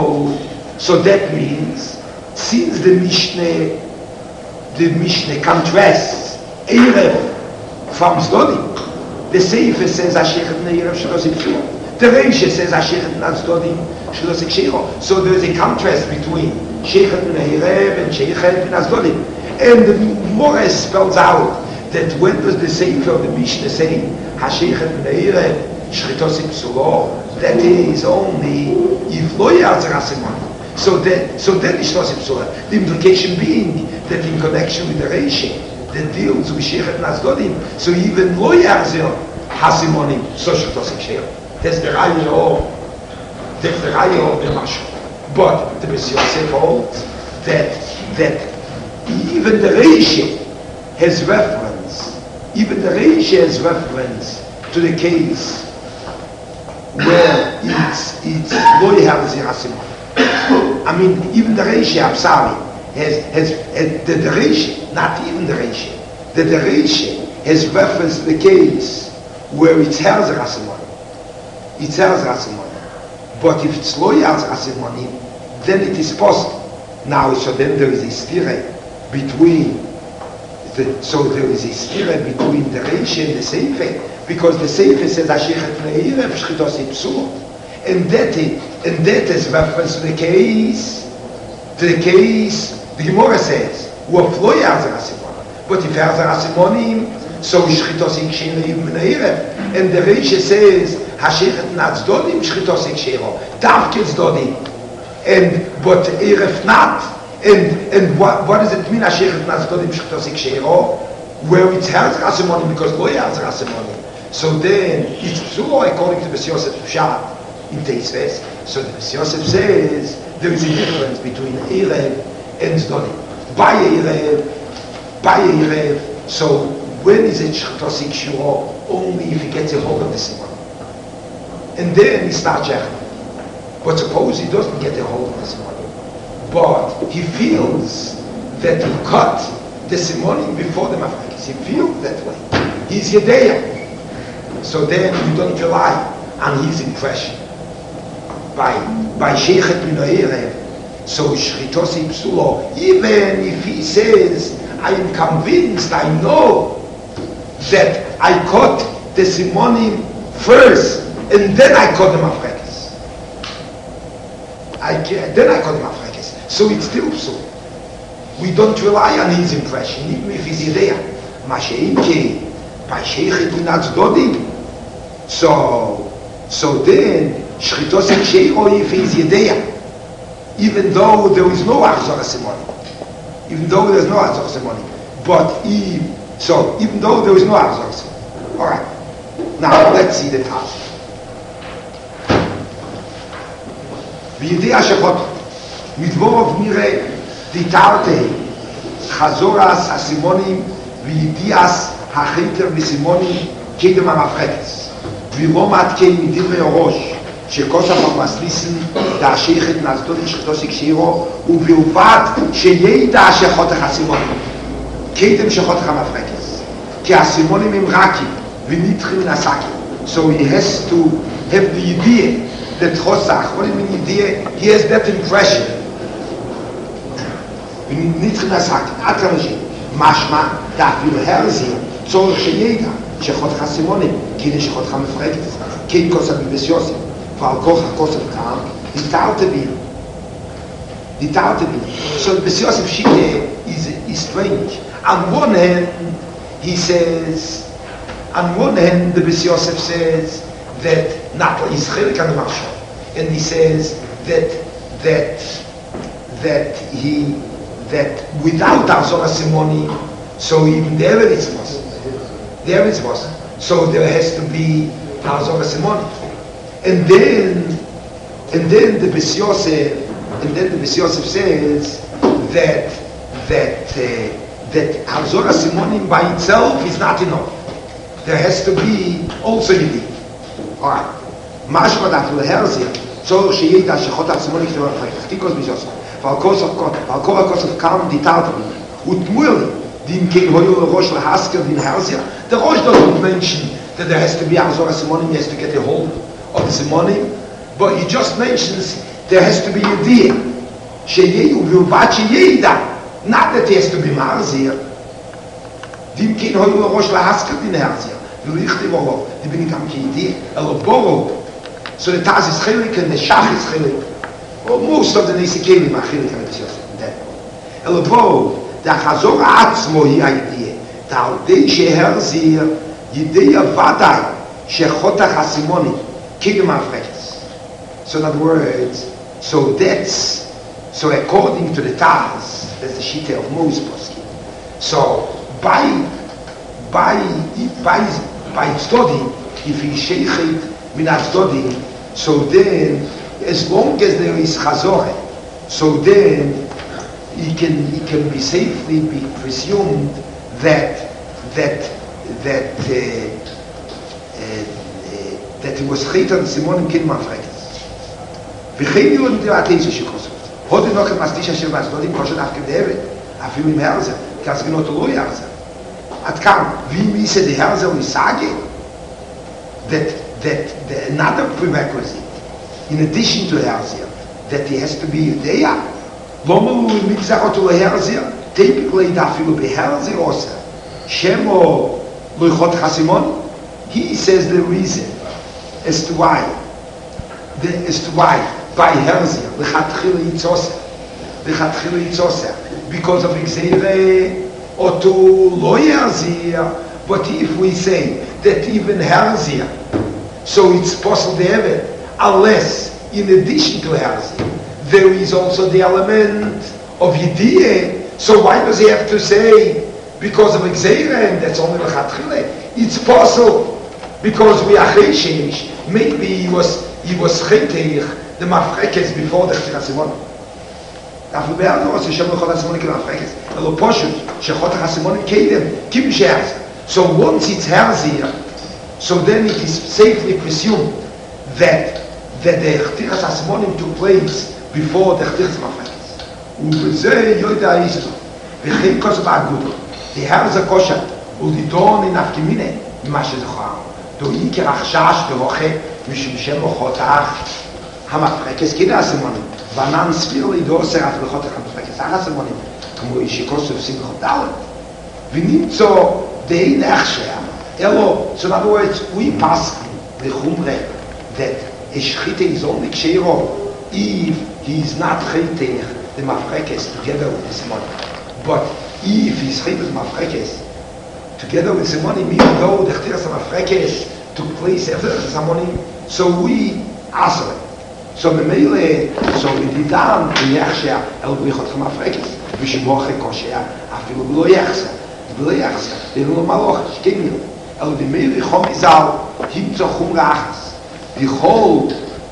[SPEAKER 1] so that means since the Mishnah the Mishnah contrasts Oirev from Zdodim, the Sefer says Hashechet min Oirev shchitos Psul. The Reisha says Hashechet min Azdodim shchitos Kshiro. So there is a contrast between Sheichet min Oirev and Sheichet min Azdodim. And the Gemara spells out that when does the Sefer of the Mishnah say Hashechet min Oirev shchitos Psul? That is only if lo yarzir Simonim. So that so then shchitos Psul. The implication being that in connection with the Reisha that deals with Sheichet min Azdodim, so even lo yarzir Simonim, so shchitos Kshiro. That's the Raya of that's the Raya of the Marsho. But the Beis Yosef holds that that even the Reisha has reference, even the Reisha has reference to the case where it's it's lo yarzir Simonim. I mean, even the Reisha, I'm sorry, has has, has the, the Reisha, not even the Reisha, that the Reisha has reference to the case where it's yarzir Simonim. It's yarzir Simonim. But if it's lo yarzir Simonim, then it is possible. Now, so then there is a stira between the, so there is a stira between the Reisha and the Sefer, because the Sefer says Hashechet min Oirev shchitos Psul, and that it, and that is reference to the case, to the case The Gemara says, "Uafloy Hazar Asimonim." But if Hazar Asimonim, so Shchitos Ikshero even in Erev. And the Reisha says, "Hashechet Natzdodim Shchitos Ikshero." Davke Zdodim. And but Erev not. And and what what does it mean? Hashechet Natzdodim Shchitos Ikshero, where it's Hazar Asimonim because Loy Hazar Asimonim. So then it's psulo according to Bes Yosef Pshat in Teisves. So the Bes Yosef says there is a difference between Erev and Zdodim. By Erev, by Erev. So when is it Shchitos Ikshero? Only if he gets a hold of the Simon. And then he starts Shechting. But suppose he doesn't get a hold of the Simon. But he feels that he cut the Simonim before the Mafrekis. He feels that way. He's Yedeya. So then you don't rely on his impression. By by Sheichet Min Erev, so Shchitosi Psulo, even if he says, I am convinced, I know that I caught the Simonim first, and then I caught the Mafrekis. I then I caught the Mafrekis. So it's still Psulo. We don't rely on his impression, even if he's there. Masheinke, by Sheichet Min Atzdodim. So, so then, Shchitos Ikshero if he's Yedeya, even though there is no Achzor Simonim, even though there is no Achzor Simonim, but if, so, even though there is no Achzor Simonim. Alright, now let's see the task. V'Yedeya Shechot, Midvorov Mire, Ditarte, Chazoras HaSimonim, V'Yedias HaCheter V'Simonim, Kedem HaMafrekes. ולא כן מדברי הראש שכוסף המסליסן דאשייכת נזדודי שחטוס יקשירו ובלבד שידע שחותך הסימונים קדם שחותך המפרקס כי הסימונים הם רקים ונתחים מן הסקים. So he has to have the idea that חוסך, what do you mean idea? He has that impression ונתחים מן הסקים עד כמשי משמע דאפילו הרזי צורך שידע שחותך הסימונים כדי שחותך המפרקס כן כוסף בבס יוסף ועל כוח הכוסף כאן דיטרת בי דיטרת בי. So Bes Yosef Shita is, is strange. On one hand he says, on one hand the Bes Yosef says that not is chelik on the machshov, and he says that that that he that without Achzor Simoni, so even there it's possible. There is was. So there has to be Achzor Simoni. And then and then the Bes Yosef and then the Bes Yosef says that that uh, that Achzor Simoni by itself is not enough. There has to be also Yidi. Alright. Mashma dafil herzia. So sheyeda shechot Simoni k'tor ha'chtikos Bes Yosef. Val kosov kot. Val kova kosov kam ditartavim. Utmueli. Din kein hoyo rosh lahasker din herzia. The rosh doesn't mention that there has to be Achzor Simonim, he has to get a hold of the Simonim, but he just mentions there has to be a deer. Sheyehu v'uvat sheyeda. Not that he has to be marzir. Din kein hoyo rosh lahasker din herzia. V'lichti v'olov. Di bin ikam ki deer. Elo borov. So the Taz is chelik and the Shach is chelik. Well, most of the Nesikelim are chelik and the Yosef. Elo borov. Da Chazor עצמו היא הידיעה. תעודי שהרזיר ידיעה ודאי שחותך הסימוני קידם הפרקס. So in other words, so that's, so according to the Taz, that's the Shita of Moses Posky. So by, by, by, by study, if he sheichet min study, so then, as long as there is Chazor, so then he can he can be safely be presumed that that that uh, uh, uh, that he was Chetan Simon Kin Mafrekes. V'chein yod de'ateiz shekosov. Hod noch maslish asher masdodim kosher afkem de'evet. Afim im herzer. Kas gnot lo herzer. At kam v'im ise de herzer we sage that that the another prerequisite in addition to herzer that he has to be there. Lomu mitzachot leherzir, typically dafilu beherzir osa. Shemo loichot chasimon. He says the reason as to why, the, as to why by herzir lechatchila yitzosa, lechatchila yitzosa, because of Xere or to Loyazir. But if we say that even Herzia, so it's possible to have it, unless in addition to Herzia, there is also the element of Yediyah, so why does he have to say because of Xere, and that's only L'chatchile? It's possible because we are Cheshish, maybe he was he was Chetech, the Mafrekes before the Chotach HaSimonim. אנחנו בעד לא עושה שם לחותך הסימונים כמפרקס, אלא פשוט שחותך הסימונים קדם, כיוון שהרזיה. So once it's Herzia, so then it is safely presumed that that the Chotach HaSimonim took place before the Chotach HaMafrekes. ובזה יודע איסו, וכן כוסו באגודו, the Herzia kosher, ולדון אין אפקימינה, ממה שזכר, דו עיקר החשש דרוחה, משום שם חותך המפרקס כדה הסימונים. Vanan spirli doser af lechot hamfrekes achasimonim, כמו שכוסף simchot dalet. ונמצא די נחשע, אלו, so in other words, we pass the chumre that a shchite is only kshero if he is not chetech the mafrekes together with the simonim. But if he is chetech the mafrekes together with the simonim, even though the chtiras mafrekes took place after the simonim, so we answer it. So memele, so we did down the yachsha el brichot chamafrekes, v'shimoche koshea, afilu b'lo yachsa, b'lo yachsa, b'lo maloch, shkemil, el v'mele chom izal, himtzo chum rachas, v'chol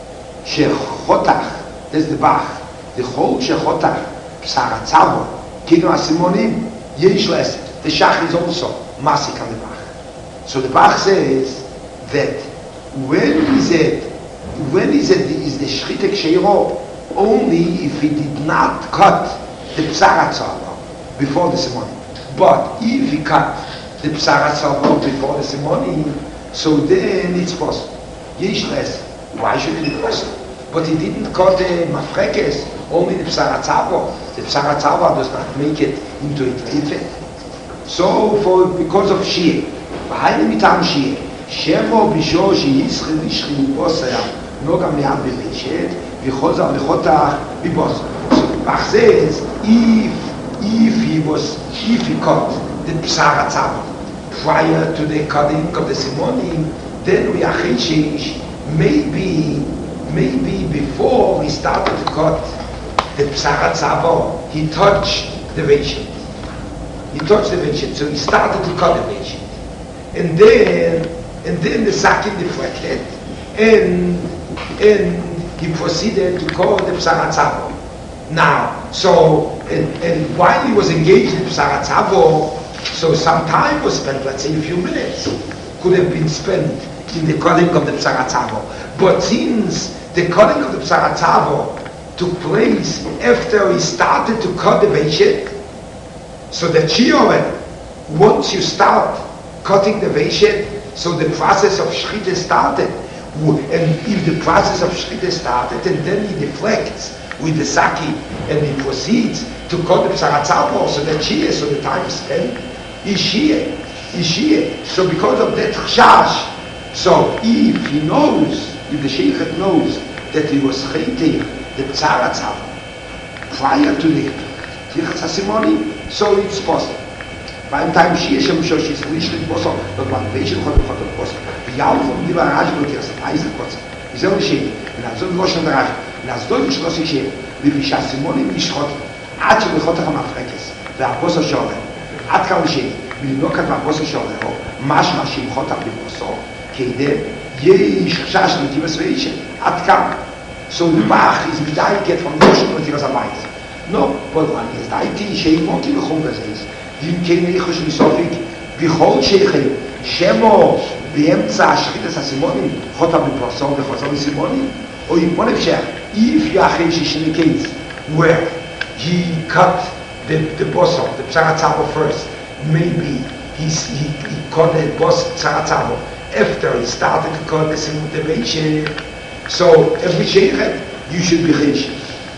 [SPEAKER 1] shechotach, that's the bach, v'chol shechotach, psaratzavo, kino asimonim, yesh leset, the shach is also masik on the bach. So the bach says that when is it When is it is the shchite ksheiro? Only if he did not cut the psaratzava before the simonim. But if he cut the psaratzava before the simonim, so then it's possible. Yesh less. Why should it be possible? But he didn't cut the mafrekes, only the psaratzava. The psaratzava does not make it into a treife. So for because of shir, v'hayne mitam shir, shemo bisho sheyischel ishchil bosayam. No גם מעט בבית וחוזר לחותך בבוסר. So Bach says, if, if he was, if he cut the Psar HaTzav prior to the cutting of the Simonim, then we are Cheshish, maybe, maybe before he started to cut the Psar HaTzav, he touched the Veishit. He touched the Veishit, so he started to cut the Veishit. And then, and then the Sakin deflected, and and he proceeded to call the Psar HaTzav. Now, so, and, and while he was engaged in Psar HaTzav, so some time was spent, let's say a few minutes, could have been spent in the cutting of the Psar HaTzav. But since the cutting of the Psar HaTzav took place after he started to cut the Veishit, so the Chiyore, once you start cutting the Veishit, so the process of Shchita started. And if the process of Shchita started, and then he deflects with the Saki, and he proceeds to cut the Psar HaTzav, so that Shia, so the time spent, is Shia, is Shia. So because of that Chash, so if he knows, if the Sheikh knows that he was Chetech, the Psar HaTzav, prior to the Chotach HaSimonim, so it's possible. By the time Shia Shem Shosh is Lishlit Bosor, but one Veishit Chotach Chotach Bosor, ויאלו von die Barrage wird jetzt eisen kurz. Ich soll nicht, wenn also nur schon da, das soll ich schloss ich, wie wie Schas Simonim nicht hat, hat schon Chotach HaMafrekes. Der Bosor schon. Hat kann ich, wie nur kann der Bosor schon, mach mach im Chotach Bosor, kede, je Schas mit dem Veishit. Hat kann. So the Bach is mit Eiket von Moschen und die was weiß. No, but one is da die Sheikh und die Khumras ist. Die kenne ich schon so viel, wie Chol Sheikh, Shemo באמצע השחיטת הסימונים, חוטה בפרסום וחוזר לסימונים, או אם בוא נפשר, if you are Cheshish in the case where he cut the, the bosom, the Psar HaTzav first, maybe he's, he, he cut the boss Psar HaTzav after he started to cut the Simon the Veishit. So every Sheikhet, you should be Cheshish.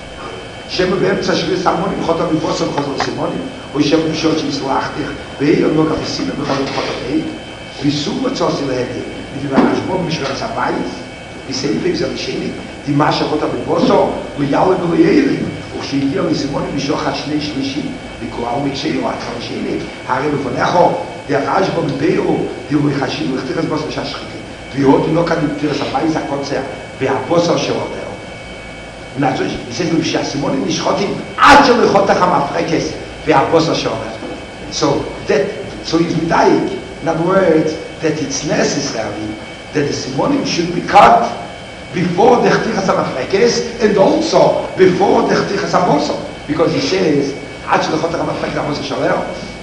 [SPEAKER 1] שמה באמצע שחיטת הסימונים, חוטה בפרסום וחוזר לסימונים, או שמה בשעות שיסלח dich, והיא עוד לא כפיסים ובכל חוטה בהיא, וסוג מצוסי להדי, ודבר השבום משבר סבייס, וסעיפי זה לשני, דימה שחותה בבוסו, ויאלה בליירי, וכשהגיע לסימונים בשוחד שני שלישי, וכואר מקשיו, עד חמישי, הרי לפניכו, דרך אשבו מביאו, תראו יחשיבו, לכתירס בוס וששחיתי. והיות לא כאן תרס הבייס הקוצר, והבוסר שלו דאו. נעצו, זה כאילו שהסימונים נשחוטים, עד שלחותך המפרקס, והבוסר שלו. So, that, so it's medayik. In other words, that it's necessary that the simonim should be cut before the chtichas hamafrekes and also before the chtichas haboso. Because he says, עד שלחותך המפרקס והבוסר שלו,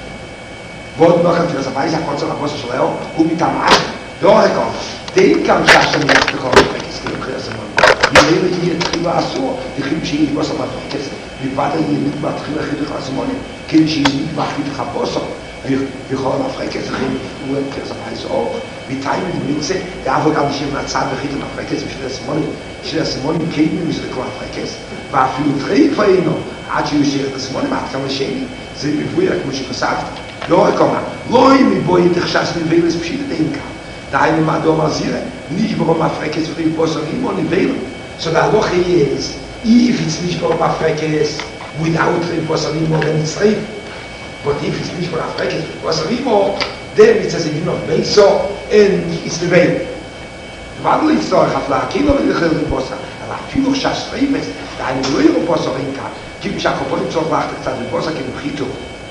[SPEAKER 1] ועוד נוח על תרס הבייס הקוצר והבוסר שלו, הוא מתאמץ. לא רגע, די גם ששם יחתך המפרקס, כאילו חיר הסימונים. יראה לי יהיה תחילה אסור, תחילה שיהיה בוסר המפרקס, לבד יהיה נקבע תחילה חיתוך הסימונים, כאילו שיהיה נקבע חיתוך הבוסר. ויכול המפרקס, הוא אין תרס הבייס אור. מתאים מדמירצה, ואף גם נשאר מהצד וחיתוך המפרקס בשביל הסימונים, בשביל הסימונים קיימים בשביל כל המפרקס, ואפילו תחילה פעינו, עד שיושאר את הסימונים, עד כמה שני, זה מבויר כמו שחשבתי. לא רק אומר, לא אם מבואי תחשש נבלס פשיט את אין כאן. דהיינו מה דום הזירה, נשבור מפרקס ובוסר אימו נבלס. So the halacha is, if it's nishbar mafrekes without bosar imo, then it's reif. But if it's nishbar mafrekes with bosar imo, then it's as a din of beiso, and it's the veil. Vadl is so, hafla akilo v'nechel v'bosar. אבל אפילו שהשריפס, דהיינו לא יראו בוסר אין כאן, כאילו שהקופונים צורך לאחת קצת בבוסר כאילו חיתו.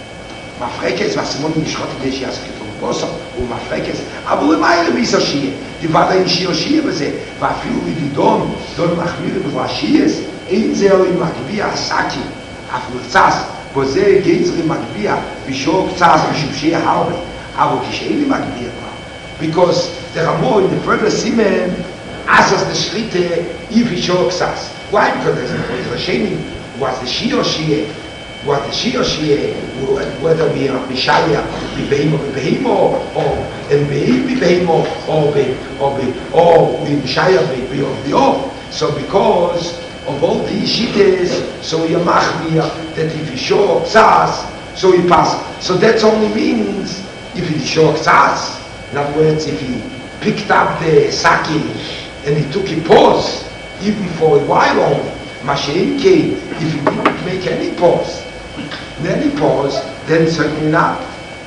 [SPEAKER 1] מפרקס והסימון נשחוט כדי שיעשה חיתו בבוסר, הוא מפרקס, אבל למה יראה ביסר שיהיה? דיבד אין שיר שיר בזה, ואפילו לדידון, דון מחמיר בבוא השייס, אין זה או עם מגביע הסאקי, אפילו קצס, בזה גייצר עם מגביע, ושור קצס משום שיהיה הרבה, אבל כשאין לי מגביע כבר, because the Ramo in the further Simen asks the Shrite if he shows us. Why? Because there's a Rashenim was the Shi or Shie, was the Shi or Shie, whether we are Bishaya, Bibehimo, Bibehimo, or in Behi, Bibehimo, or Be, or Be, or we Bishaya, Be, or Be, so because of all these Shites, so we are Machmir, that if he shows us, so he passes. So that only means if he shows us. In other words, if he picked up the saki and he took a pause, even for a while on, Mashiach came, if he didn't make any pause, any pause, then certainly not.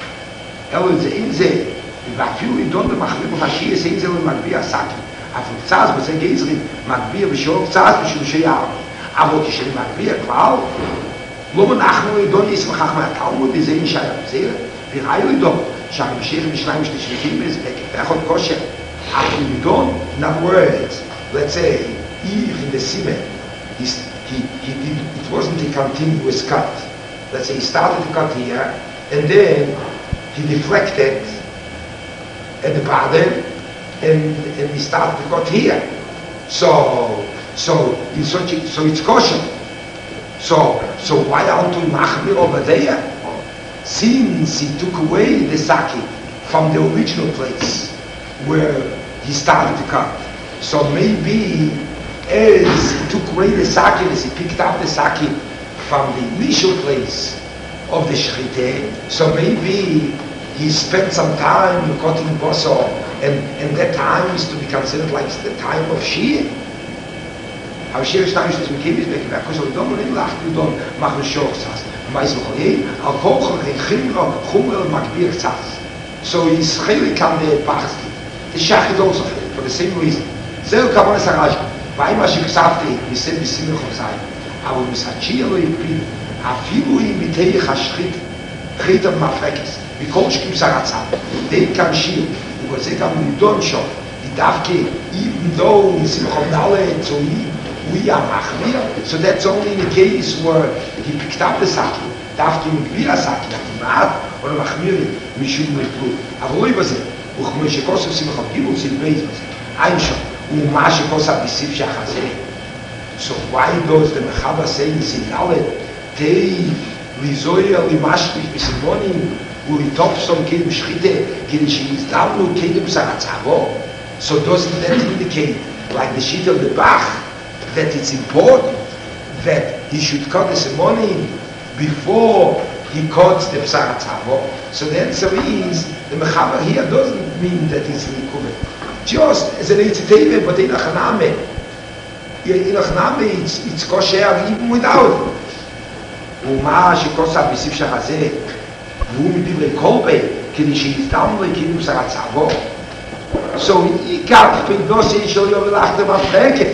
[SPEAKER 1] Elo זה אין זה, ואפילו עידון במחמיר בחשיס, אין זה למגביר הסaki. אפילו קצת, וזה גזרים, מגביר בשור קצת בשלושי ארבע. אבל כשלמגביר כבר, לא מנחנו עידון ישמחך מהתלמוד, וזה אין שהיה בזה, וראיו עידון. שהמשיך משניים שלישים בזה, ואחד כושר, after we don't, in other words, let's say, if in the Simen, he, he, he did, it wasn't a continuous cut. Let's say he started to cut here, and then he deflected at the bottom, and, and he started to cut here. So, so, in such a, so it's kosher. So, so why aren't we machmir over there? Since he took away the saki from the original place where he started to cut. So maybe as he took away the saki, as he picked up the saki from the initial place of the shechitah, so maybe he spent some time cutting boso, and, and that time is to be considered like the time of Shia. Aber Shia ist nicht, dass wir Kibbis becken, wir können so die Dommel in Lacht, die Dommel machen wir Schochzas. Mais Mecholi, al Kochel, in Chimra, Chumra, Makbir, Tzaz. So he's chelik on the Bachski. The Shach is also chelik, for the same reason. Zel Kabbalah Saraj, Vai ma shikzavti, we said we see Mechozai. Aber Misachia lo yipin, afilu imitei chashchit, chitam mafrekes, mikol shkim saratzah. They can shield, because they can lidon shov, idavke, even though in Simchom Dalet, so he, we are machmir, so that's only in the case where he picked up the saki. Dafke mikvir saki, dafke or machmir, mishum meklu. אבל לא יבזה, וכמו שכוסף שמחת גיבול סיל בייס בזה, אין שם, ומה שכוסף בסיף שחזה. So why does the Mechaba say in Sindalet, Tei, Lizoya, Limashlich, Bisimonim, Ulitopsom, Kedim Shchite, Kedim Shimizdavlu, Kedim Saratzavo? So doesn't that indicate, like the sheet of the Bach, that it's important that he should cut the simonim before he cuts the Psar Tzavo? So the answer is, the Mechaber here doesn't mean that it's Likuveh. Just as an Eitziteve, but in Achaname. In Achaname, it's, it's kosher even without ומה שכוסה בסיף שחזה, והוא מדברי קולבי, כדי שיסתלנו לכאילו בשר הצעבור. So, עיקר פקדוסי של יובל אחתם הפרקת,